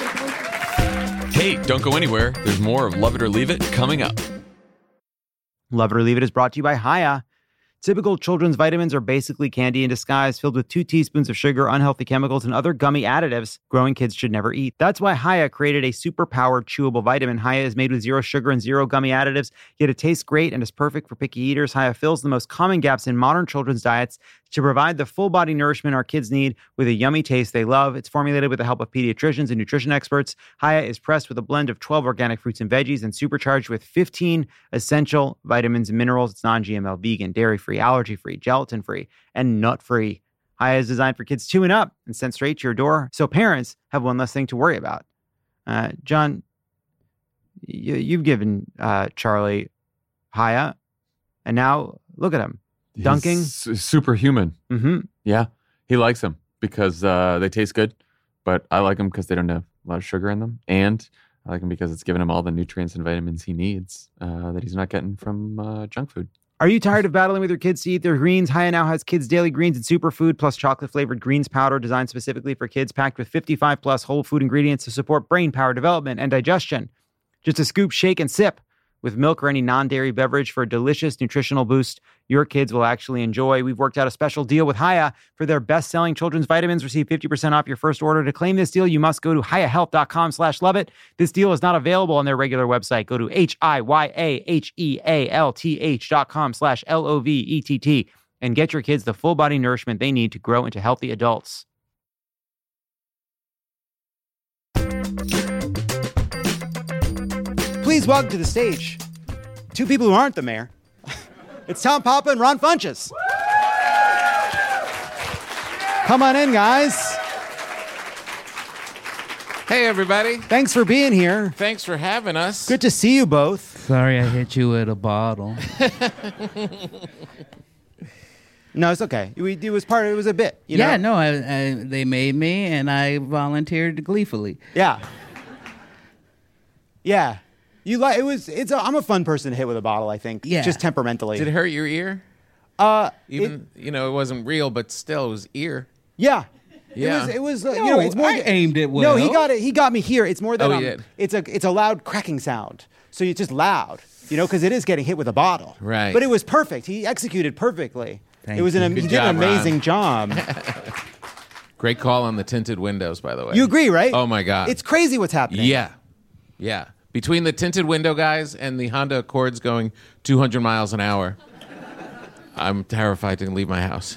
Hey, don't go anywhere. There's more of Love It or Leave It coming up. Love It or Leave It is brought to you by Hiya. Typical children's vitamins are basically candy in disguise, filled with two teaspoons of sugar, unhealthy chemicals, and other gummy additives growing kids should never eat. That's why Hiya created a super-powered chewable vitamin. Hiya is made with zero sugar and zero gummy additives, yet it tastes great and is perfect for picky eaters. Hiya fills the most common gaps in modern children's diets to provide the full-body nourishment our kids need with a yummy taste they love. It's formulated with the help of pediatricians and nutrition experts. Hiya is pressed with a blend of twelve organic fruits and veggies and supercharged with fifteen essential vitamins and minerals. It's non-G M O, vegan, dairy-free, allergy-free, gelatin-free, and nut-free. Hiya is designed for kids two and up and sent straight to your door, so parents have one less thing to worry about. Uh, John, you, you've given uh, Charlie Hiya, and now look at him. Dunking. He's s- superhuman. Mm-hmm. Yeah. He likes them because uh, they taste good, but I like them because they don't have a lot of sugar in them. And I like them because it's giving him all the nutrients and vitamins he needs uh, that he's not getting from uh, junk food. Are you tired of battling with your kids to eat their greens? Hiya now has Kids Daily Greens and Superfood plus chocolate-flavored greens powder designed specifically for kids, packed with fifty-five plus whole food ingredients to support brain power development and digestion. Just a scoop, shake, and sip with milk or any non-dairy beverage for a delicious nutritional boost your kids will actually enjoy. We've worked out a special deal with Hiya for their best-selling children's vitamins. Receive fifty percent off your first order. To claim this deal, you must go to hiyahealth.com slash love it. This deal is not available on their regular website. Go to H-I-Y-A-H-E-A-L-T-H dot com slash L-O-V-E-T-T and get your kids the full-body nourishment they need to grow into healthy adults. Please welcome to the stage two people who aren't the mayor. It's Tom Papa and Ron Funches. Come on in, guys. Hey, everybody. Thanks for being here. Thanks for having us. Good to see you both. Sorry I hit you with a bottle. No, it's okay. We, it was part of, it was a bit. You yeah, know? no, I, I, they made me, and I volunteered gleefully. Yeah. Yeah. You like it was. It's. A, I'm a fun person to hit with a bottle. I think. Yeah. Just temperamentally. Did it hurt your ear? Uh. Even it, you know it wasn't real, but still it was ear. Yeah. Yeah. It was. It was. Uh, No, you know, it's more. I aimed it well. No, he got it. He got me here. It's more than. Oh, um, he did. It's a. It's a loud cracking sound. So it's just loud. You know, because it is getting hit with a bottle. Right. But it was perfect. He executed perfectly. Thank it was an. you. He Good did an job, Ron. amazing job. Great call on the tinted windows, by the way. You agree, right? Oh my God. It's crazy what's happening. Yeah. Yeah. Between the tinted window guys and the Honda Accords going two hundred miles an hour, I'm terrified to leave my house.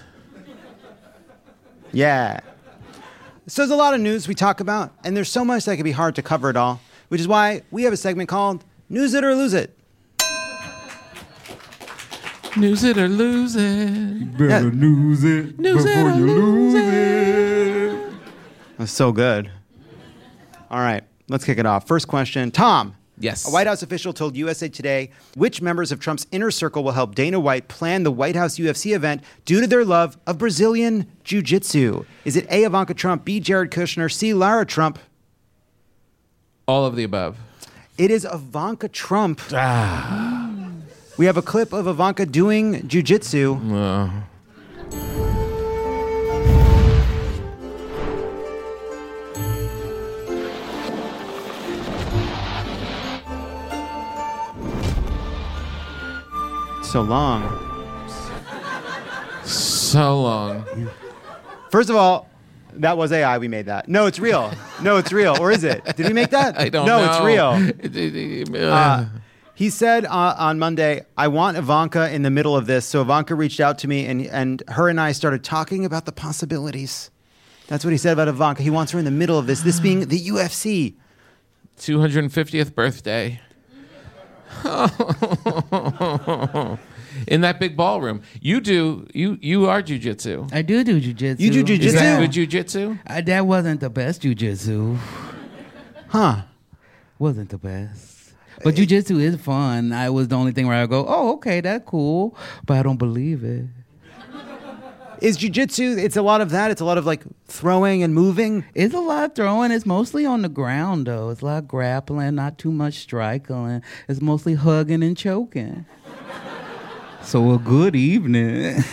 Yeah. So there's a lot of news we talk about, and there's so much that can be hard to cover it all, which is why we have a segment called News It or Lose It. News it or lose it. You better news it News it before or you lose lose it. That's so good. All right, let's kick it off. First question. Tom. Yes. A White House official told U S A Today which members of Trump's inner circle will help Dana White plan the White House U F C event due to their love of Brazilian Jiu-Jitsu. Is it A, Ivanka Trump, B, Jared Kushner, C, Lara Trump? All of the above. It is Ivanka Trump. Ah. We have a clip of Ivanka doing jiu-jitsu. Uh. So long. So long. First of all, that was A I. We made that. No, it's real. No, it's real. Or is it? Did we make that? I don't no, know. No, it's real. Uh, he said uh, on Monday, I want Ivanka in the middle of this. So Ivanka reached out to me, and, and her and I started talking about the possibilities. That's what he said about Ivanka. He wants her in the middle of this, this being the U F C. two hundred fiftieth birthday. In that big ballroom. You do, you you are jiu-jitsu. I do do jiu-jitsu. You do jiu-jitsu? Is that good jiu-jitsu? I, that wasn't the best jiu-jitsu. Huh. Wasn't the best. But jiu-jitsu is fun. I was the only thing where I go, oh, okay, that's cool, but I don't believe it. Is jiu-jitsu, it's a lot of that? It's a lot of like throwing and moving? It's a lot of throwing. It's mostly on the ground, though. It's a lot of grappling, not too much striking. It's mostly hugging and choking. So a good evening.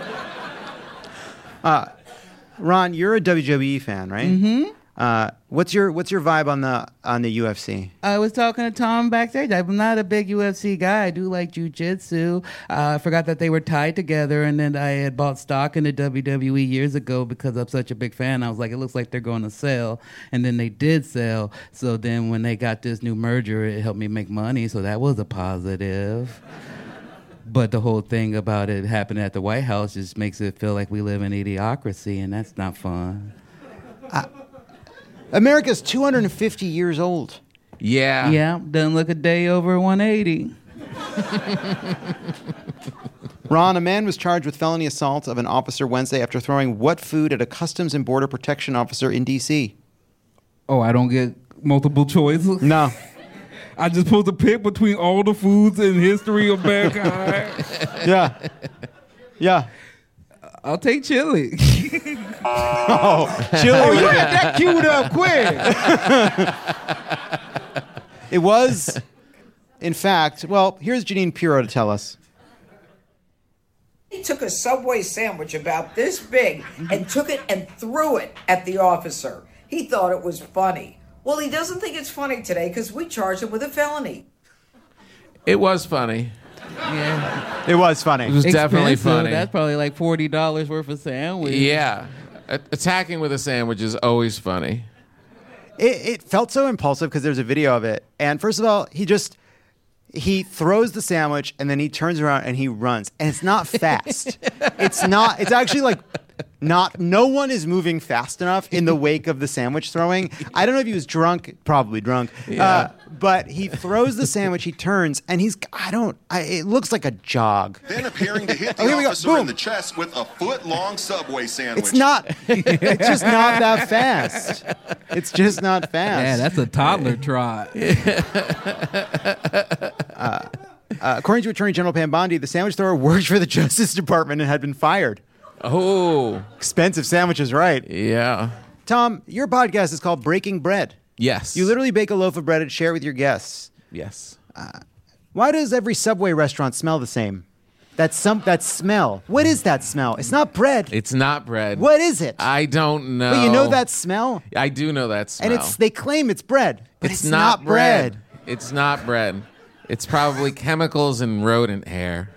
uh, Ron, you're a W W E fan, right? Mm-hmm. Uh, what's your what's your vibe on the on the U F C? I was talking to Tom backstage. I'm not a big U F C guy. I do like jiu-jitsu. Uh, I forgot that they were tied together, and then I had bought stock in the W W E years ago because I'm such a big fan. I was like, it looks like they're going to sell, and then they did sell. So then when they got this new merger, it helped me make money, so that was a positive. But the whole thing about it happening at the White House just makes it feel like we live in idiocracy, and that's not fun. Uh, America's two hundred fifty years old. Yeah. Yeah, doesn't look a day over one eighty. Ron, a man was charged with felony assault of an officer Wednesday after throwing what food at a Customs and Border Protection officer in D C? Oh, I don't get multiple choices? No. I just supposed to pick between all the foods in history of mankind. Yeah. Yeah. I'll take chili. Oh, chili. Oh, you had that queued up quick. It was, in fact, well, here's Janine Pirro to tell us. He took a Subway sandwich about this big and took it and threw it at the officer. He thought it was funny. Well, he doesn't think it's funny today because we charged him with a felony. It was funny. Yeah. It was funny. It was definitely funny. That's probably like forty dollars worth of sandwich. Yeah. A- attacking with a sandwich is always funny. It, it felt so impulsive because there's a video of it. And first of all, he just, he throws the sandwich and then he turns around and he runs. And it's not fast. It's not, it's actually like not, no one is moving fast enough in the wake of the sandwich throwing. I don't know if he was drunk, probably drunk. Yeah. Uh, but he throws the sandwich, he turns, and he's, I don't, I, it looks like a jog. Then appearing to hit the Oh, here we go. officer in Boom. the chest with a foot-long Subway sandwich. It's not, it's just not that fast. It's just not fast. Yeah, that's a toddler trot. uh, uh, according to Attorney General Pam Bondi, the sandwich thrower worked for the Justice Department and had been fired. Oh. Expensive sandwiches, right? Yeah. Tom, your podcast is called Breaking Bread. Yes. You literally bake a loaf of bread and share it with your guests. Yes. Uh, why does every Subway restaurant smell the same? That some that smell. What is that smell? It's not bread. It's not bread. What is it? I don't know. But you know that smell? I do know that smell. And it's they claim it's bread, but it's, it's, not, not bread. bread. It's not bread. It's probably chemicals and rodent hair.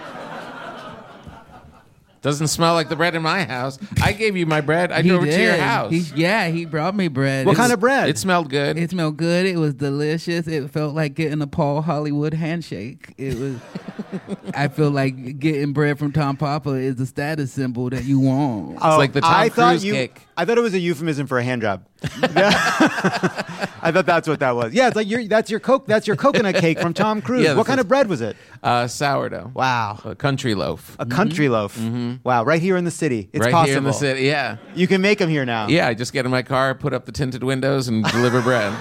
Doesn't smell like the bread in my house. I gave you my bread. I He drove it to your did. house. He, yeah, he brought me bread. What It kind was- of bread? It smelled good. It smelled good. It was delicious. It felt like getting a Paul Hollywood handshake. It was I feel like getting bread from Tom Papa is the status symbol that you want. Oh, like the Tom I thought Cruise you, cake. I thought it was a euphemism for a hand job. I thought that's what that was. Yeah, it's like your, that's your coke. That's your coconut cake from Tom Cruise. Yeah, what kind is- of bread was it? Uh, sourdough. Wow, A country loaf. a country loaf. Wow, right here in the city. It's right possible. here in the city. Yeah. You can make them here now. Yeah, I just get in my car, put up the tinted windows, and deliver bread.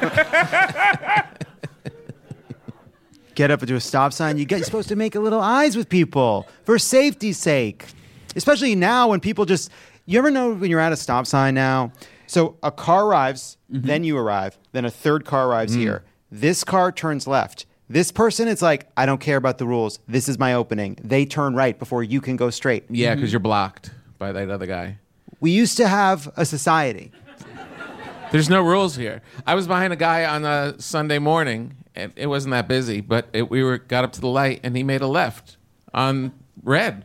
Get up into a stop sign. You get, you're supposed to make a little eyes with people for safety's sake. Especially now when people just, you ever know when you're at a stop sign now? So a car arrives, Mm-hmm. then you arrive, then a third car arrives Mm. here. This car turns left. This person is like, I don't care about the rules. This is my opening. They turn right before you can go straight. Yeah, because you're blocked by that other guy. We used to have a society. There's no rules here. I was behind a guy on a Sunday morning, and it wasn't that busy, but it, we were got up to the light, and he made a left on red.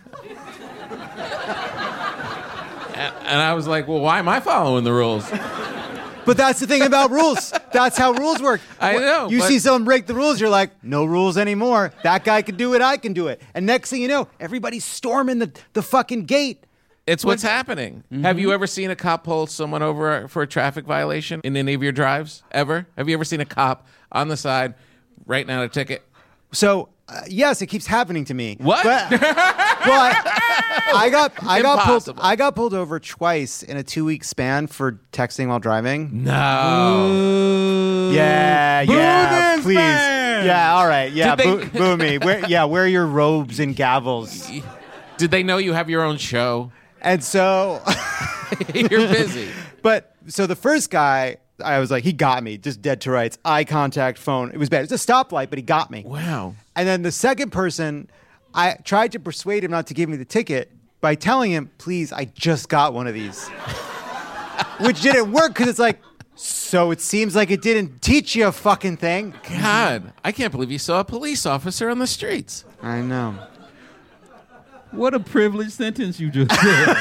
and, and I was like, well, why am I following the rules? But that's the thing about rules. That's how rules work. I know, You but- see someone break the rules, you're like, no rules anymore. That guy can do it, I can do it. And next thing you know, everybody's storming the, the fucking gate. It's what's happening. Have you ever seen a cop pull someone over for a traffic violation in any of your drives? Ever? Have you ever seen a cop on the side writing out a ticket? So, uh, yes, it keeps happening to me. What? But, well, I, I got I got pulled Impossible. I got pulled over twice in a two week span for texting while driving. No. Yeah, Boo yeah, this please. man! Yeah, all right. Yeah, Did boo, they- boo me. Where, yeah, where are your robes and gavels? Did they know you have your own show? And so You're busy. But so the first guy, I was like, he got me, just dead to rights, eye contact, phone. It was bad. It's a stoplight, but he got me. Wow. And then the second person, I tried to persuade him not to give me the ticket by telling him, please, I just got one of these. Which didn't work because it's like, so it seems like it didn't teach you a fucking thing. God, I can't believe you saw a police officer on the streets. I know. What a privileged sentence you just said.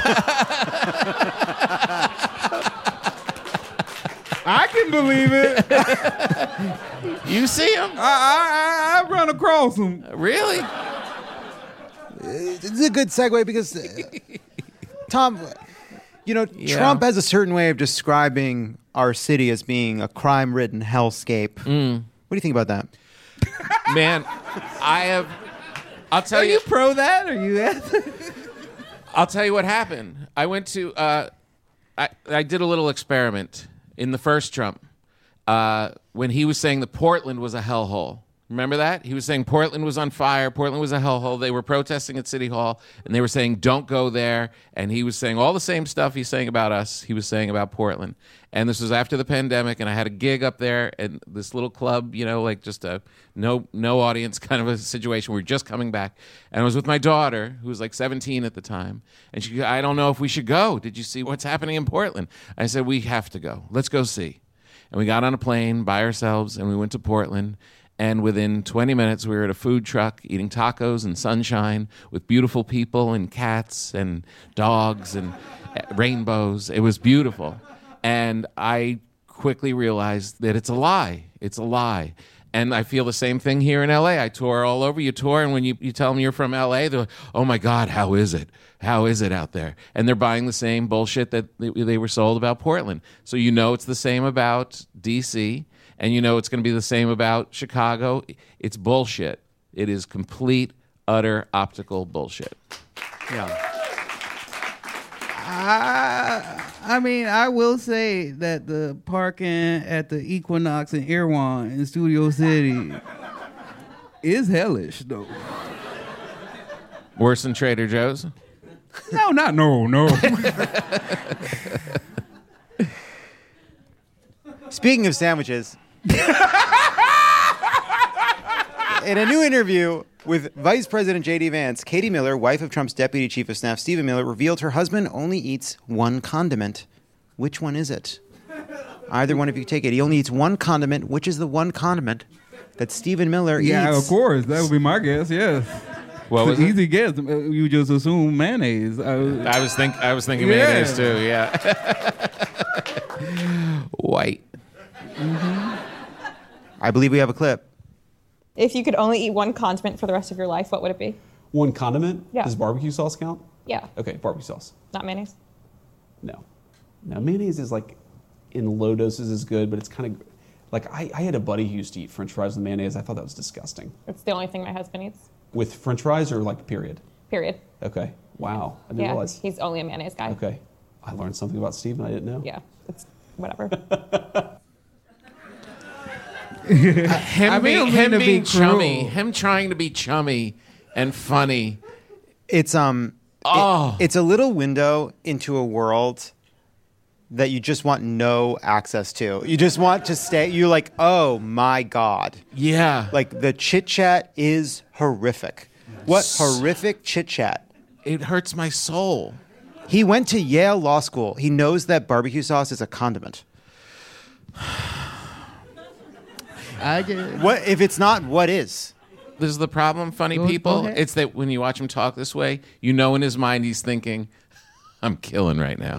I can believe it. You see him? I, I, I run across him. Really? It's a good segue because, uh, Tom, you know, Yeah. Trump has a certain way of describing our city as being a crime-ridden hellscape. Mm. What do you think about that? Man, I have. I'll tell Are you. you pro that? Or you? I'll tell you what happened. I went to. Uh, I I did a little experiment in the first Trump uh, when he was saying that Portland was a hellhole. Remember that? He was saying Portland was on fire. Portland was a hellhole. They were protesting at City Hall, and they were saying, don't go there. And he was saying all the same stuff he's saying about us, he was saying about Portland. And this was after the pandemic, and I had a gig up there at this little club, you know, like just a no no audience kind of a situation. We were just coming back. And I was with my daughter, who was like seventeen at the time. And she, I don't know if we should go. Did you see what's happening in Portland? I said, we have to go. Let's go see. And we got on a plane by ourselves, and we went to Portland. And within twenty minutes, we were at a food truck eating tacos and sunshine with beautiful people and cats and dogs and rainbows. It was beautiful. And I quickly realized that it's a lie. It's a lie. And I feel the same thing here in L A. I tour all over. You tour, and when you, you tell them you're from L A, they're like, oh, my God, how is it? How is it out there? And they're buying the same bullshit that they, they were sold about Portland. So you know it's the same about D C, and you know it's going to be the same about Chicago. It's bullshit. It is complete, utter, optical bullshit. Yeah. I, I mean, I will say that the parking at the Equinox in Irwan in Studio City is hellish, though. Worse than Trader Joe's? No, not no, no. Speaking of sandwiches, in a new interview with Vice President J D Vance, Katie Miller, wife of Trump's Deputy Chief of Staff Stephen Miller, revealed her husband only eats one condiment. Which one is it? Either one of you take it. He only eats one condiment. Which is the one condiment that Stephen Miller Yeah, eats? of course. That would be my guess, yes. What was It's an it? easy guess. You just assume mayonnaise. I, I was think I was thinking Yeah. mayonnaise too. Yeah. White. I believe we have a clip. If you could only eat one condiment for the rest of your life, what would it be? One condiment? Yeah. Does barbecue sauce count? Yeah. Okay, barbecue sauce. Not mayonnaise? No. No, mayonnaise is like, in low doses is good, but it's kind of, like I, I had a buddy who used to eat French fries with mayonnaise. I thought that was disgusting. It's the only thing my husband eats. With French fries or like period? Period. Okay. Wow. I didn't Yeah, realize. he's only a mayonnaise guy. Okay. I learned something about Steven I didn't know. Yeah, it's whatever. him I being, mean, him to be being chummy, cruel. him trying to be chummy and funny. It's um, Oh. it- it's a little window into a world that you just want no access to. You just want to stay. You're like, oh my God. Yeah. Like the chit chat is horrific. What horrific chit chat. It hurts my soul. He went to Yale Law School. He knows that barbecue sauce is a condiment. I just, What if it's not? What is? This is the problem, funny Go- go people. ahead. It's that when you watch him talk this way, you know in his mind he's thinking, I'm killing right now.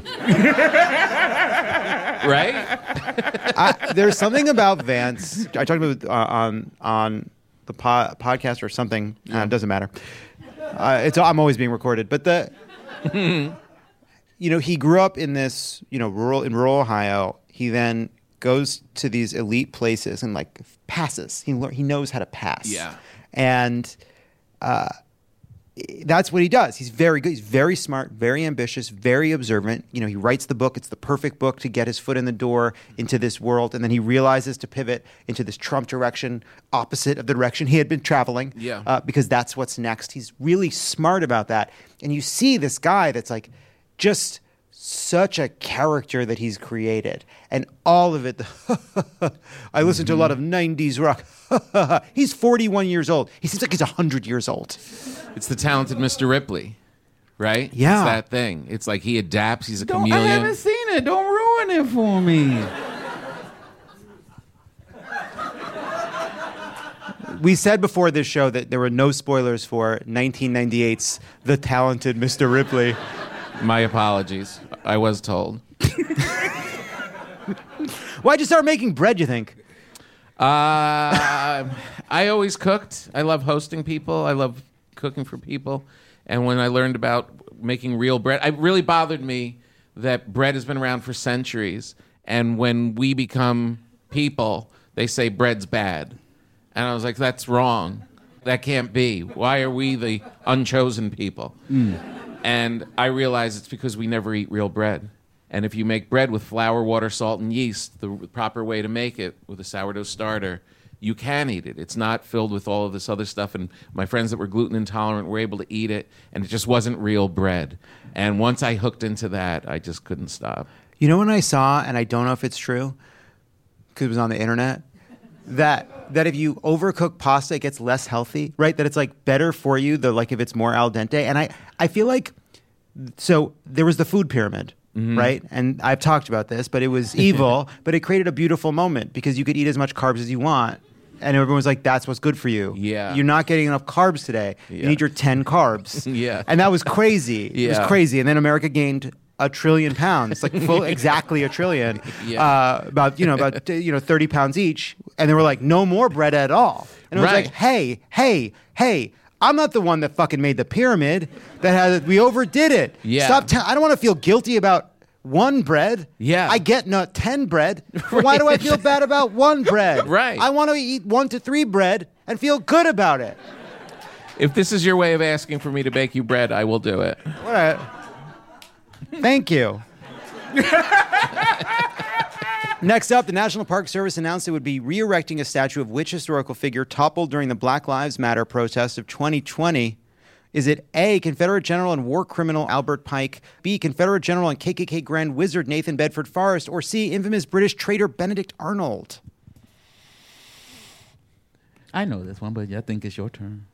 Right? I, there's something about Vance. I talked about it, uh, on on the po- podcast or something. Uh, it doesn't matter. Uh, it's I'm always being recorded. But the, you know, he grew up in this, you know, rural in rural Ohio. He then goes to these elite places and like passes. He lear- he knows how to pass. Yeah. And uh, that's what he does. He's very good. He's very smart, very ambitious, very observant. You know, he writes the book. It's the perfect book to get his foot in the door into this world. And then he realizes to pivot into this Trump direction, opposite of the direction he had been traveling. Yeah. Uh, because that's what's next. He's really smart about that. And you see this guy that's like just such a character that he's created. And all of it, I listen to a lot of nineties rock. He's forty-one years old. He seems like he's one hundred years old. It's the talented Mister Ripley, right? Yeah. It's that thing. It's like he adapts. He's a Don't, I chameleon. haven't seen it. Don't ruin it for me. We said before this show that there were no spoilers for nineteen ninety-eight's The Talented Mister Ripley. My apologies. I was told. Why'd you start making bread, you think? Uh, I always cooked. I love hosting people. I love cooking for people. And when I learned about making real bread, it really bothered me that bread has been around for centuries. And when we become people, they say bread's bad. And I was like, that's wrong. That can't be. Why are we the unchosen people? Mm. And I realized it's because we never eat real bread. And if you make bread with flour, water, salt, and yeast, the proper way to make it with a sourdough starter, you can eat it. It's not filled with all of this other stuff. And my friends that were gluten intolerant were able to eat it, and it just wasn't real bread. And once I hooked into that, I just couldn't stop. You know when I saw, and I don't know if it's true, because it was on the internet, that that if you overcook pasta, it gets less healthy, right? That it's like better for you, the like if it's more al dente. And I, I feel like, so there was the food pyramid. Mm-hmm. Right? And I've talked about this, but it was evil, but it created a beautiful moment because you could eat as much carbs as you want. And everyone was like, that's what's good for you. Yeah. You're not getting enough carbs today. Yeah. You need your ten carbs. Yeah. And that was crazy. It Yeah. was crazy. And then America gained a trillion pounds, like full, exactly a trillion, Yeah. uh, about, you know, about, you know, thirty pounds each. And they were like, no more bread at all. And it was Right. like, hey, hey, hey, I'm not the one that fucking made the pyramid. That had we overdid it. Yeah. Stop. Te- I don't want to feel guilty about one bread. Yeah. I get not ten bread. But why do I feel bad about one bread? Right. I want to eat one to three bread and feel good about it. If this is your way of asking for me to bake you bread, I will do it. All right. Thank you. Next up, the National Park Service announced it would be re-erecting a statue of which historical figure toppled during the Black Lives Matter protests of twenty twenty. Is it A, Confederate General and war criminal Albert Pike, B, Confederate General and K K K Grand Wizard Nathan Bedford Forrest, or C, infamous British traitor Benedict Arnold? I know this one, but I think it's your turn.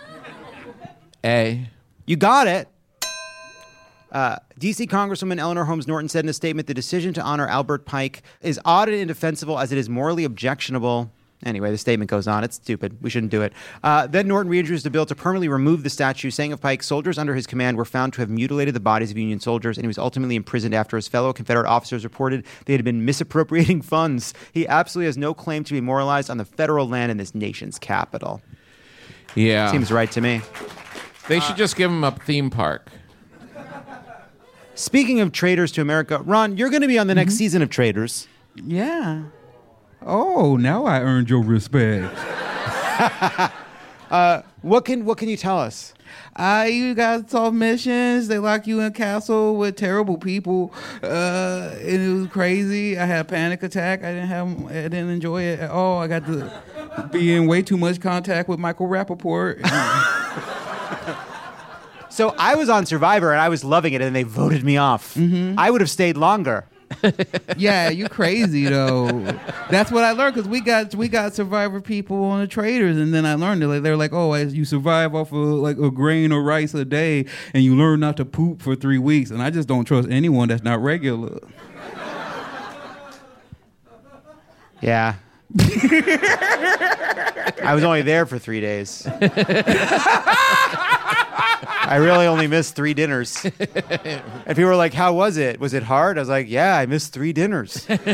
A. You got it. Uh, D C Congresswoman Eleanor Holmes Norton said in a statement, the decision to honor Albert Pike is odd and indefensible as it is morally objectionable. Anyway, the statement goes on. It's stupid. We shouldn't do it. Uh, then Norton reintroduced a bill to permanently remove the statue, saying of Pike, soldiers under his command were found to have mutilated the bodies of Union soldiers, and he was ultimately imprisoned after his fellow Confederate officers reported they had been misappropriating funds. He absolutely has no claim to be memorialized on the federal land in this nation's capital. Yeah. Seems right to me. They should just give him a theme park. Speaking of Traitors to America, Ron, you're going to be on the next season of Traitors. Yeah. Oh, now I earned your respect. uh, what can what can you tell us? Uh, you guys solve missions. They lock you in a castle with terrible people. Uh, and it was crazy. I had a panic attack. I didn't have. I didn't enjoy it at all. I got to be in way too much contact with Michael Rappaport. So I was on Survivor and I was loving it, and they voted me off. Mm-hmm. I would have stayed longer. Yeah, you crazy though. That's what I learned, because we got we got Survivor people on the Traitors, and then I learned that they're like, oh, as you survive off of like a grain of rice a day, and you learn not to poop for three weeks. And I just don't trust anyone that's not regular. Yeah. I was only there for three days. I really only missed three dinners. And people were like, how was it? Was it hard? I was like, yeah, I missed three dinners. Why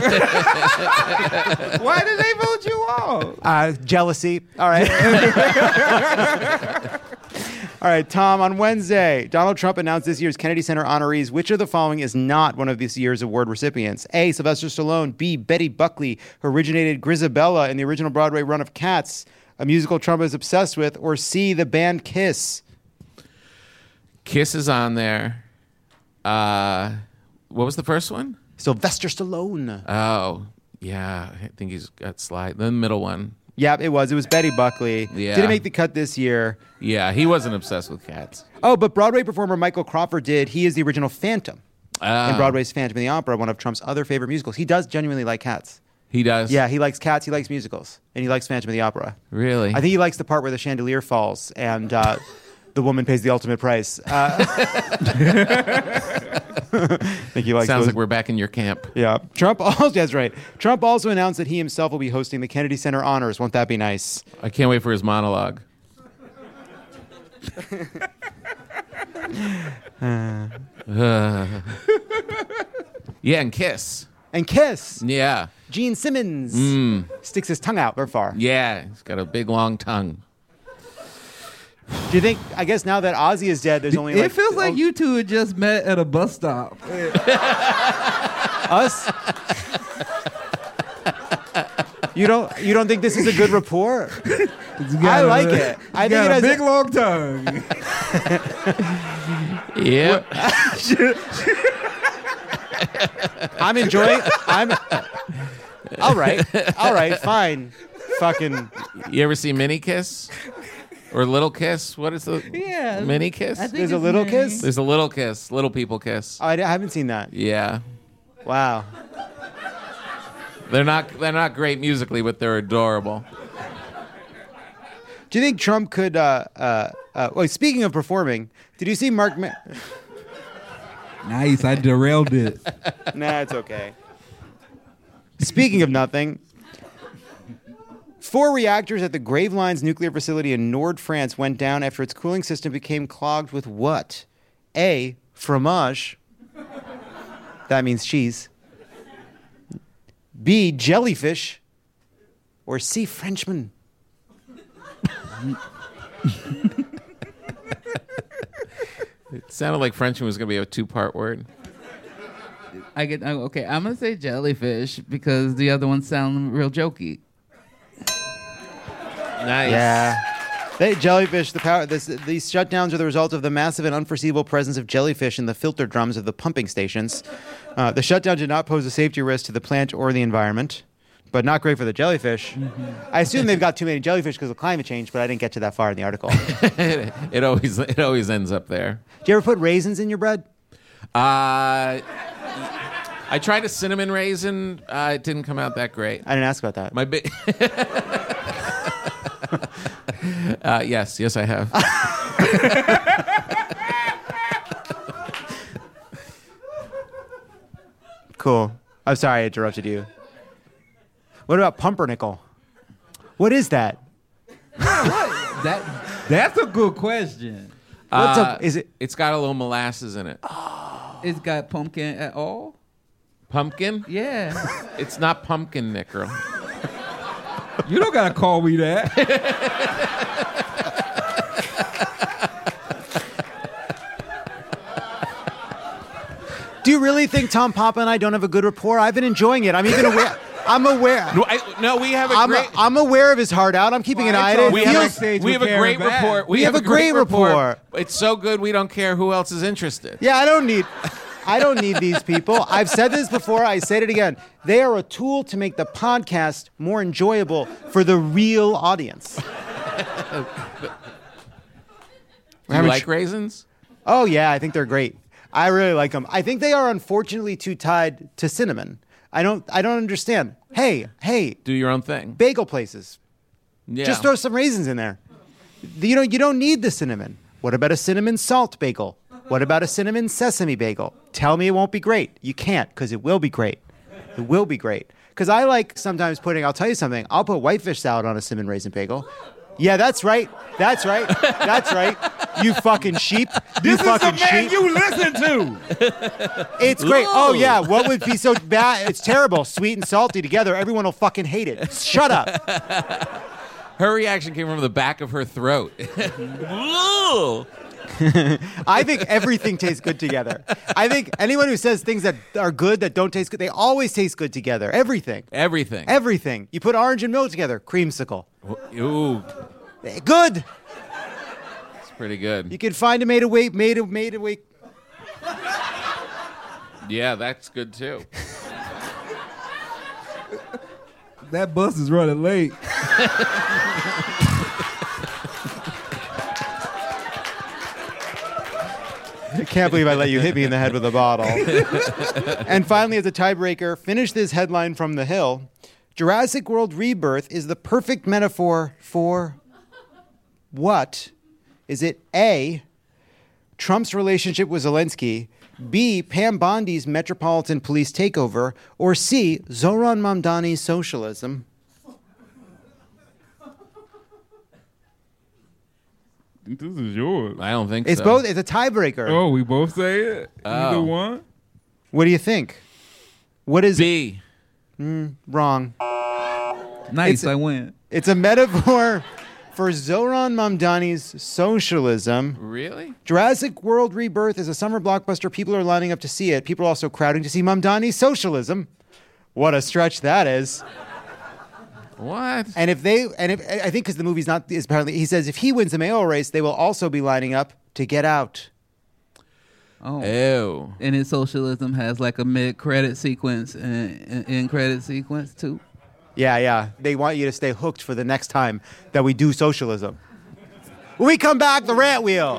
did they vote you off? Uh, jealousy. All right. All right, Tom, on Wednesday, Donald Trump announced this year's Kennedy Center honorees. Which of the following is not one of this year's award recipients? A, Sylvester Stallone. B, Betty Buckley, who originated Grisabella in the original Broadway run of Cats, a musical Trump is obsessed with. Or C, the band Kiss. Kiss is on there. Uh, what was the first one? Sylvester Stallone. Oh, yeah. I think he's got slide. The middle one. Yeah, it was. It was Betty Buckley. Yeah. Didn't make the cut this year. Yeah, he wasn't obsessed with cats. Oh, but Broadway performer Michael Crawford did. He is the original Phantom Ah. in Broadway's Phantom of the Opera, one of Trump's other favorite musicals. He does genuinely like cats. He does? Yeah, he likes cats. He likes musicals. And he likes Phantom of the Opera. Really? I think he likes the part where the chandelier falls and uh, the woman pays the ultimate price. Uh, I think he likes Sounds those. like we're back in your camp. Yeah. Trump also, that's right. Trump also announced that he himself will be hosting the Kennedy Center Honors. Won't that be nice? I can't wait for his monologue. Uh. Uh. Yeah, and Kiss. And Kiss. Yeah. Gene Simmons Mm. sticks his tongue out very far. Yeah, he's got a big, long tongue. Do you think, I guess now that Ozzy is dead, there's only It like... feels like you two had just met at a bus stop. Us? You don't you don't think this is a good rapport? I like it. I think it has a big long tongue. Yeah. I'm enjoying I'm All right. All right, fine. Fucking You ever see Mini Kiss? Or Little Kiss? What is the Yeah. Mini Kiss? I think There's a it's little Mini. kiss? There's a Little Kiss. Little People Kiss. Oh, I d- I haven't seen that. Yeah. Wow. They're not they're not great musically, but they're adorable. Do you think Trump could uh uh, uh well, speaking of performing, did you see Mark Ma- Nice, I derailed it. Nah, it's okay. Speaking of nothing, four reactors at the Gravelines nuclear facility in Nord, France went down after its cooling system became clogged with what? A, fromage. That means cheese. B, jellyfish. Or C, Frenchman. It sounded like Frenchman was going to be a two-part word. I get oh, okay. I'm gonna say jellyfish because the other ones sound real jokey. Nice. Yeah. They, jellyfish, the power. This, these shutdowns are the result of the massive and unforeseeable presence of jellyfish in the filter drums of the pumping stations. Uh, the shutdown did not pose a safety risk to the plant or the environment, but not great for the jellyfish. Mm-hmm. I assume they've got too many jellyfish because of climate change, but I didn't get to that far in the article. it, it always it always ends up there. Do you ever put raisins in your bread? Uh, I tried a cinnamon raisin. Uh, it didn't come out that great. I didn't ask about that. My big. uh, yes, yes, I have. Cool. I'm sorry I interrupted you. What about pumpernickel? What is that? that that's a good question. What's Uh, up? Is it? It's got a little molasses in it. It's got pumpkin at all? Pumpkin? Yeah. It's not pumpkin, Nick girl. You don't gotta call me that. Do you really think Tom Papa and I don't have a good rapport? I've been enjoying it. I'm even aware. I'm aware. No, I, no we have a I'm, great. I'm aware of his heart out. I'm keeping an eye on it. we It have, feels- a, we have a great rapport. We have a great rapport. It's so good we don't care who else is interested. Yeah, I don't need. I don't need these people. I've said this before. I say it again. They are a tool to make the podcast more enjoyable for the real audience. Do you like raisins? Oh yeah, I think they're great. I really like them. I think they are unfortunately too tied to cinnamon. I don't. I don't understand. Hey, hey. Do your own thing. Bagel places. Yeah. Just throw some raisins in there. You know, you don't need the cinnamon. What about a cinnamon salt bagel? What about a cinnamon sesame bagel? Tell me it won't be great. You can't, because it will be great. It will be great. Because I like sometimes putting, I'll tell you something, I'll put whitefish salad on a cinnamon raisin bagel. Yeah, that's right. That's right. That's right. You fucking sheep. You This is fucking the man sheep. you listen to. It's great. Oh, yeah. What would be so bad? It's terrible. Sweet and salty together. Everyone will fucking hate it. Shut up. Her reaction came from the back of her throat. I think everything tastes good together. I think anyone who says things that are good that don't taste good, they always taste good together. Everything. Everything. Everything. You put orange and milk together, creamsicle. Ooh. Good. It's pretty good. You can find a made of weight, made of made of weight. Yeah, that's good too. That bus is running late. I can't believe I let you hit me in the head with a bottle. And finally, as a tiebreaker, finish this headline from The Hill. Jurassic World Rebirth is the perfect metaphor for what? Is it A, Trump's relationship with Zelensky, B, Pam Bondi's Metropolitan Police takeover, or C, Zoran Mamdani's socialism? This is yours. I don't think It's so. both. It's a tiebreaker. Oh, we both say it? Either Oh. one? What do you think? What is B? Mm, wrong. Nice, It's- I win. It's a metaphor for Zoran Mamdani's socialism. Really? Jurassic World Rebirth is a summer blockbuster. People are lining up to see it. People are also crowding to see Mamdani's socialism. What a stretch that is. What? And if they, and if I think because the movie's not, is apparently, he says if he wins the mayoral race, they will also be lining up to get out. Oh. Ew. And his socialism has like a mid-credit sequence and end-credit sequence too. Yeah, yeah. They want you to stay hooked for the next time that we do socialism. When we come back, the rant wheel.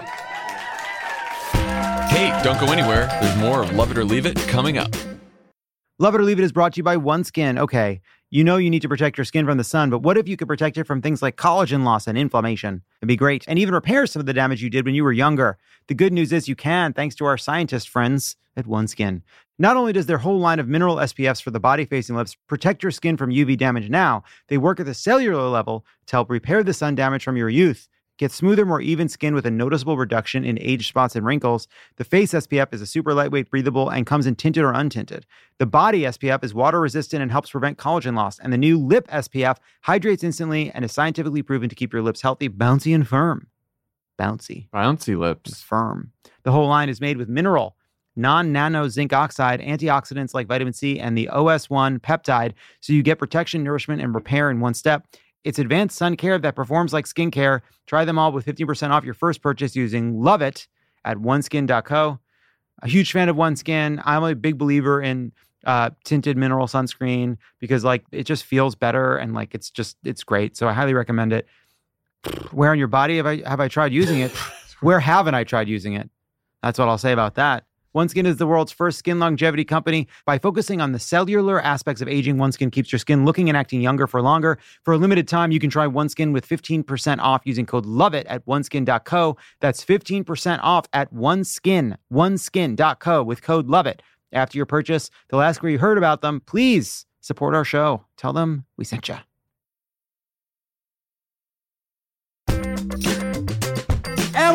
Hey, don't go anywhere. There's more of Love It or Leave It coming up. Love It or Leave It is brought to you by OneSkin. Okay, you know you need to protect your skin from the sun, but what if you could protect it from things like collagen loss and inflammation? It'd be great. And even repair some of the damage you did when you were younger. The good news is you can, thanks to our scientist friends at OneSkin. Not only does their whole line of mineral S P Fs for the body-facing lips protect your skin from U V damage now, they work at the cellular level to help repair the sun damage from your youth. Get smoother, more even skin with a noticeable reduction in age spots and wrinkles. The face S P F is a super lightweight, breathable, and comes in tinted or untinted. The body S P F is water resistant and helps prevent collagen loss. And the new lip S P F hydrates instantly and is scientifically proven to keep your lips healthy, bouncy, and firm. Bouncy. Bouncy lips. Firm. The whole line is made with mineral, non-nano zinc oxide, antioxidants like vitamin C, and the O S one peptide, so you get protection, nourishment, and repair in one step. It's advanced sun care that performs like skincare. Try them all with fifteen percent off your first purchase using Love It at one skin dot co. A huge fan of OneSkin. I'm a big believer in uh, tinted mineral sunscreen because like it just feels better and like it's just, it's great. So I highly recommend it. Where on your body have I, have I tried using it? Where haven't I tried using it? That's what I'll say about that. OneSkin is the world's first skin longevity company. By focusing on the cellular aspects of aging, OneSkin keeps your skin looking and acting younger for longer. For a limited time, you can try OneSkin with fifteen percent off using code LOVEIT at one skin dot co. That's fifteen percent off at OneSkin, one skin dot co with code LOVEIT. After your purchase, they'll ask where you heard about them. Please support our show. Tell them we sent you.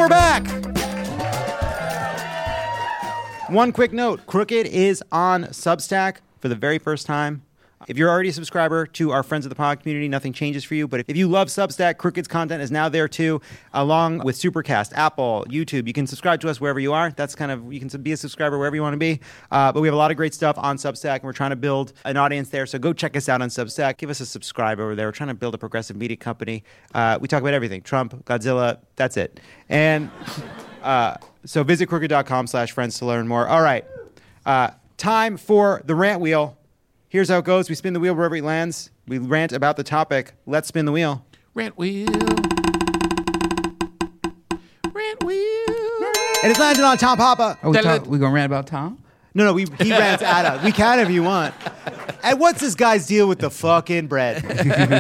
we're back. One quick note, Crooked is on Substack for the very first time. If you're already a subscriber to our Friends of the Pod community, nothing changes for you. But if you love Substack, Crooked's content is now there too, along with Supercast, Apple, YouTube. You can subscribe to us wherever you are. That's kind of, you can be a subscriber wherever you want to be. Uh, but we have a lot of great stuff on Substack, and we're trying to build an audience there. So go check us out on Substack. Give us a subscribe over there. We're trying to build a progressive media company. Uh, we talk about everything. Trump, Godzilla, that's it. And uh, so visit crooked.com slash friends to learn more. All right. Uh, time for the rant wheel. Here's how it goes. We spin the wheel wherever it lands. We rant about the topic. Let's spin the wheel. Rant wheel. Rant wheel. And it's landed on Tom Papa. Are we, talk, we gonna rant about Tom? No, no, we, he rants at us. We can if you want. And what's this guy's deal with the fucking bread? What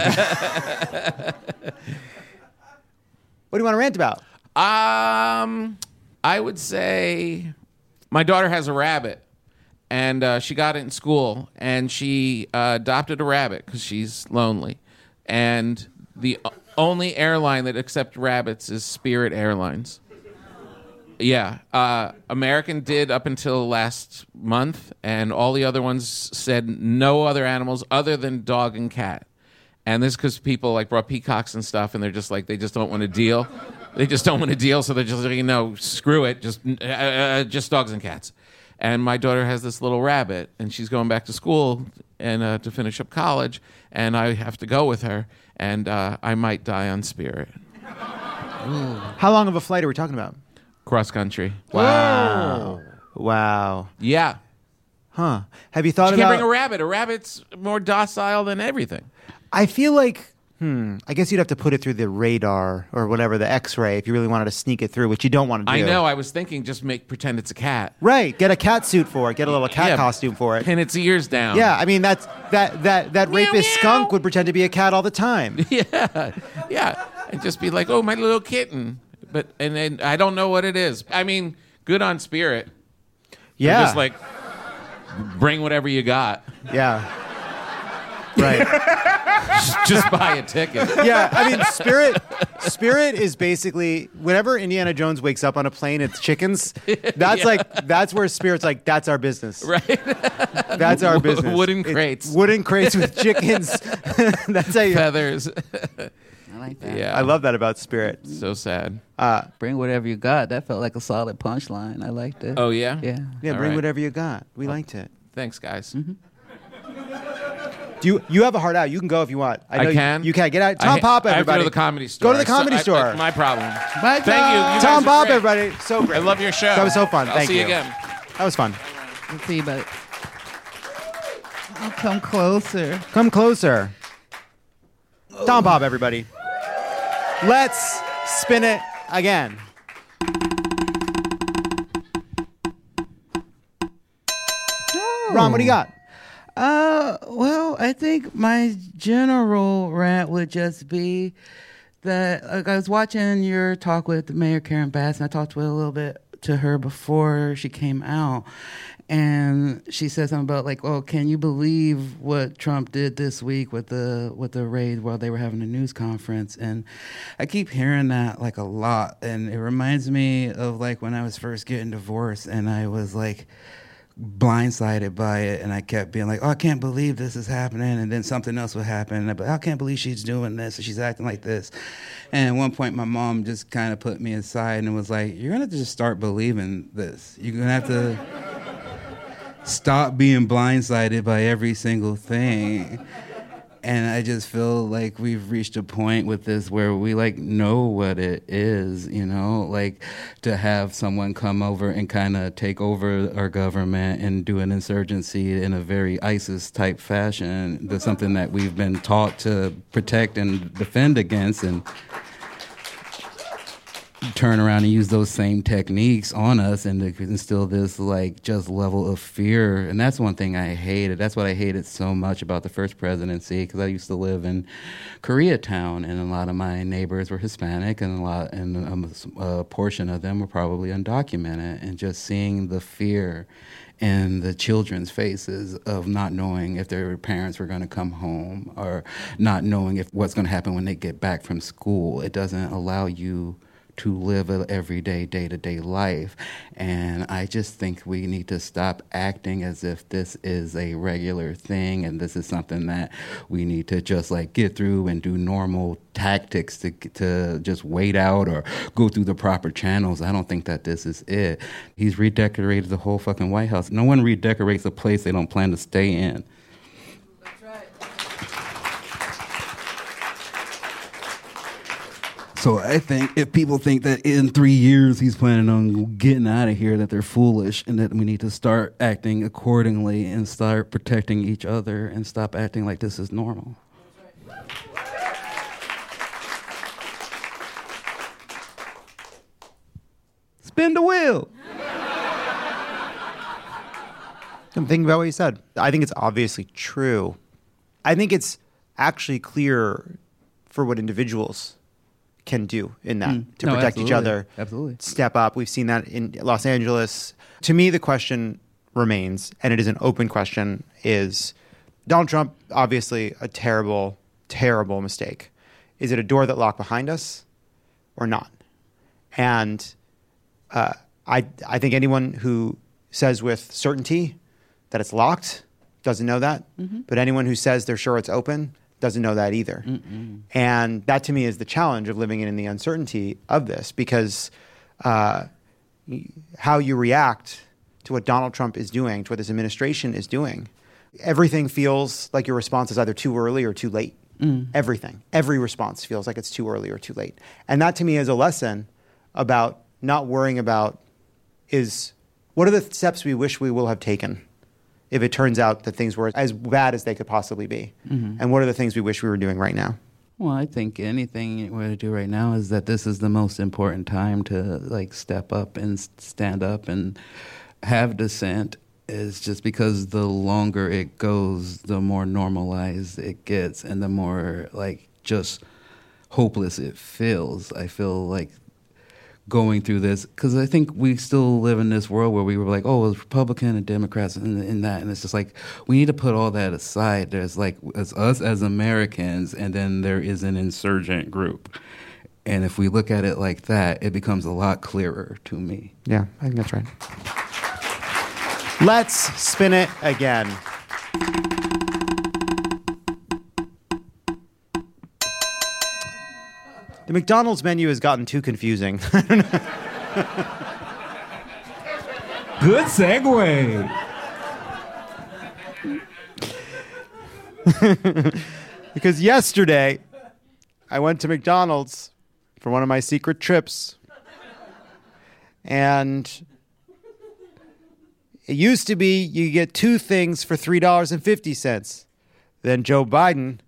do you want to rant about? Um, I would say my daughter has a rabbit. And uh, she got it in school, and she uh, adopted a rabbit because she's lonely. And the only airline that accepts rabbits is Spirit Airlines. Yeah, uh, American did up until last month, and all the other ones said no other animals other than dog and cat. And this because people like brought peacocks and stuff, and they're just like, they just don't want to deal. They just don't want to deal, so they're just like, you know, screw it, just uh, uh, just dogs and cats. And my daughter has this little rabbit, and she's going back to school and uh, to finish up college, and I have to go with her, and uh, I might die on Spirit. How long of a flight are we talking about? Cross country. Wow. Wow. Yeah. Huh. Have you thought you about... can't bring a rabbit. A rabbit's more docile than everything. I feel like... Hmm. I guess you'd have to put it through the radar or whatever, the X-ray, if you really wanted to sneak it through, which you don't want to do. I know. I was thinking just make pretend it's a cat. Right. Get a cat suit for it. Get a little cat Yeah. costume for it. Pin its ears down. Yeah. I mean, that's that that that Meow, rapist meow. skunk would pretend to be a cat all the time. Yeah. Yeah. And just be like, oh, my little kitten. But and then I don't know what it is. I mean, good on Spirit. Yeah. They're just like, bring whatever you got. Yeah. Right. Just buy a ticket. Yeah, I mean, Spirit Spirit is basically whenever Indiana Jones wakes up on a plane, it's chickens. That's Yeah. like that's where Spirit's like, that's our business. Right. That's our business. Wooden It's crates. wooden crates with chickens. That's how you Feathers. I like that. Yeah. I love that about Spirit. So sad. Uh, Bring whatever you got. That felt like a solid punchline. I liked it. Oh, yeah? Yeah. yeah, All bring right. whatever you got. We liked it. Thanks, guys. Do you you have a heart out? You can go if you want. I know you- can. You, can get out. I Tom ha- Pop, I have to everybody. go to the comedy store. Go to the So comedy I- store. That's my problem. Bye, Thank you. You Tom guys are Pop, great. everybody. So great. I love your show. That was so fun. I'll Thank see you. you again. That was fun. Let's see, but I'll come closer. Come closer. Tom Pop, everybody. Let's spin it again. Ron, what do you got? Uh, well, I think my general rant would just be that like, I was watching your talk with Mayor Karen Bass, and I talked with a little bit to her before she came out, and she said something about like, "Oh, can you believe what Trump did this week with the with the raid while they were having a news conference?" And I keep hearing that like a lot, and it reminds me of like when I was first getting divorced, and I was like blindsided by it, and I kept being like, oh, I can't believe this is happening, and then something else would happen, and I'd be, I can't believe she's doing this, and she's acting like this. And at one point my mom just kind of put me aside and was like, you're gonna just start believing this. You're gonna have to stop being blindsided by every single thing. And I just feel like we've reached a point with this where we like know what it is, you know, like to have someone come over and kind of take over our government and do an insurgency in a very ISIS type fashion. That's something that we've been taught to protect and defend against, and turn around and use those same techniques on us and to instill this like just level of fear. And that's one thing I hated. That's what I hated so much about the first presidency, because I used to live in Koreatown, and a lot of my neighbors were Hispanic, and a lot and um, a portion of them were probably undocumented. And just seeing the fear in the children's faces of not knowing if their parents were going to come home, or not knowing if what's going to happen when they get back from school. It doesn't allow you to live an everyday, day-to-day life. And I just think we need to stop acting as if this is a regular thing and this is something that we need to just like get through and do normal tactics to to just wait out or go through the proper channels. I don't think that this is it. He's redecorated the whole fucking White House. No one redecorates a place they don't plan to stay in. So I think if people think that in three years he's planning on getting out of here, that they're foolish and that we need to start acting accordingly and start protecting each other and stop acting like this is normal. Spin the wheel. I'm thinking about what you said. I think it's obviously true. I think it's actually clear for what individuals can do in that Mm. to No, protect each absolutely. other. Absolutely. Step up. We've seen that in Los Angeles. To me, the question remains, and it is an open question, is Donald Trump, obviously a terrible, terrible mistake. Is it a door that locked behind us or not? And uh, I, I think anyone who says with certainty that it's locked doesn't know that. Mhm. But anyone who says they're sure it's open doesn't know that either. Mm-mm. And that to me is the challenge of living in the uncertainty of this, because uh, y- how you react to what Donald Trump is doing, to what this administration is doing, everything feels like your response is either too early or too late. Mm. Everything. Every response feels like it's too early or too late. And that to me is a lesson about not worrying about is what are the steps we wish we will have taken if it turns out that things were as bad as they could possibly be? Mhm. And what are the things we wish we were doing right now? Well, I think anything we're to do right now is that this is the most important time to like step up and s- stand up and have dissent. Is just because the longer it goes, the more normalized it gets, and the more like just hopeless it feels. I feel like going through this, because I think we still live in this world where we were like, oh, it's Republican and Democrats and, and that, and it's just like we need to put all that aside. There's like it's us as Americans, and then there is an insurgent group, and if we look at it like that, it becomes a lot clearer to me. Yeah, I think that's right. Let's spin it again. The McDonald's menu has gotten too confusing. Good segue. Because yesterday, I went to McDonald's for one of my secret trips. And it used to be you get two things for three dollars and fifty cents. Then Joe Biden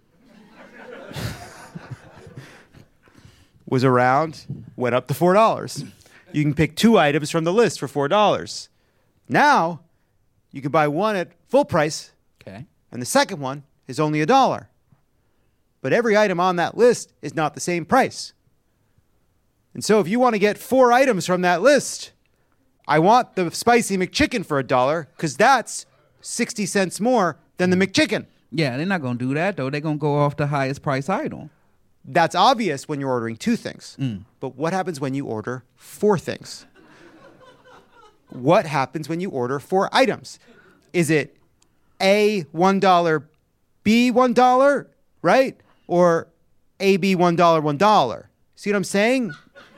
was around, went up to four dollars. You can pick two items from the list for four dollars. Now, you can buy one at full price, Okay. and the second one is only a dollar. But every item on that list is not the same price. And so if you want to get four items from that list, I want the spicy McChicken for a dollar, because that's sixty cents more than the McChicken. Yeah, they're not gonna do that though. They're gonna go off the highest price item. That's obvious when you're ordering two things. Mm. But what happens when you order four things? What happens when you order four items? Is it A, one dollar, B, one dollar, right? Or A, B, one dollar, one dollar? See what I'm saying?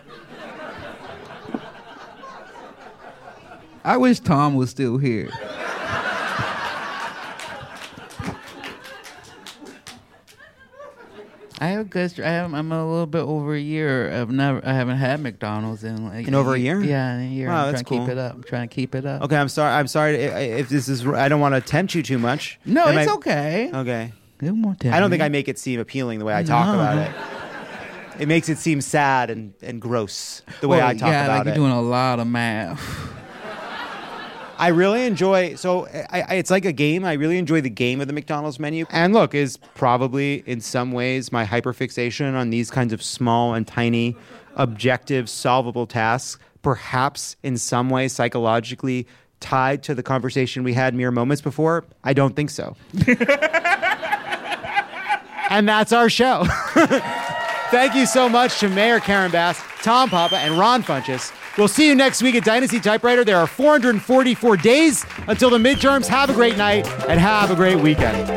I wish Tom was still here. I have good. I have, I'm a little bit over a year. I've never. I haven't had McDonald's in like In over a year? Yeah, in a year. Wow, I'm that's trying to keep cool. it up. I'm trying to keep it up. Okay, I'm sorry. I'm sorry i- if this is. I don't want to tempt you too much. No, Am it's I- okay. Okay. Good more I don't think I make it seem appealing the way I talk No. about it. It makes it seem sad and, and gross the way Well, I talk yeah, about like it. you're doing a lot of math. I really enjoy, so I, I, it's like a game. I really enjoy the game of the McDonald's menu. And look, is probably in some ways my hyperfixation on these kinds of small and tiny, objective, solvable tasks, perhaps in some way psychologically tied to the conversation we had mere moments before? I don't think so. And that's our show. Thank you so much to Mayor Karen Bass, Tom Papa, and Ron Funches. We'll see you next week at Dynasty Typewriter. There are four hundred forty-four days until the midterms. Have a great night and have a great weekend.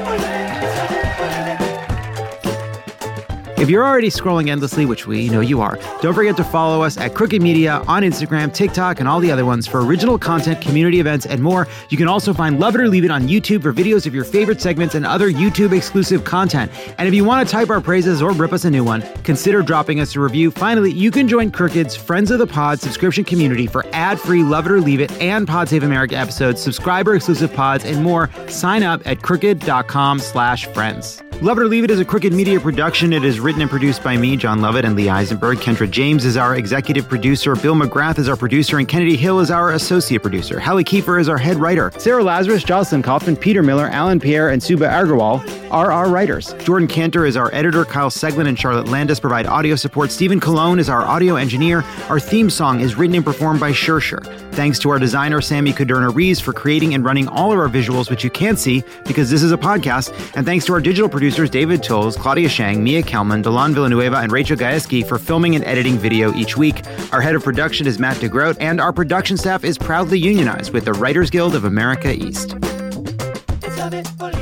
If you're already scrolling endlessly, which we know you are, don't forget to follow us at Crooked Media on Instagram, TikTok, and all the other ones for original content, community events, and more. You can also find Love It or Leave It on YouTube for videos of your favorite segments and other YouTube-exclusive content. And if you want to type our praises or rip us a new one, consider dropping us a review. Finally, you can join Crooked's Friends of the Pod subscription community for ad-free Love It or Leave It and Pod Save America episodes, subscriber-exclusive pods, and more. Sign up at crooked.com slash friends. Love It or Leave It is a Crooked Media production. It is written and produced by me, John Lovett, and Lee Eisenberg. Kendra James is our executive producer. Bill McGrath is our producer, and Kennedy Hill is our associate producer. Hallie Kiefer is our head writer. Sarah Lazarus, Jocelyn Kaufman, Peter Miller, Alan Pierre, and Suba Agarwal are our writers. Jordan Cantor is our editor. Kyle Seglin and Charlotte Landis provide audio support. Stephen Colon is our audio engineer. Our theme song is written and performed by Shersher. Thanks to our designer, Sammy Kuderna-Rees, for creating and running all of our visuals, which you can't see because this is a podcast. And thanks to our digital producers, David Tolles, Claudia Shang, Mia Kelman, Delon Villanueva, and Rachel Gaeski for filming and editing video each week. Our head of production is Matt DeGroat, and our production staff is proudly unionized with the Writers Guild of America East.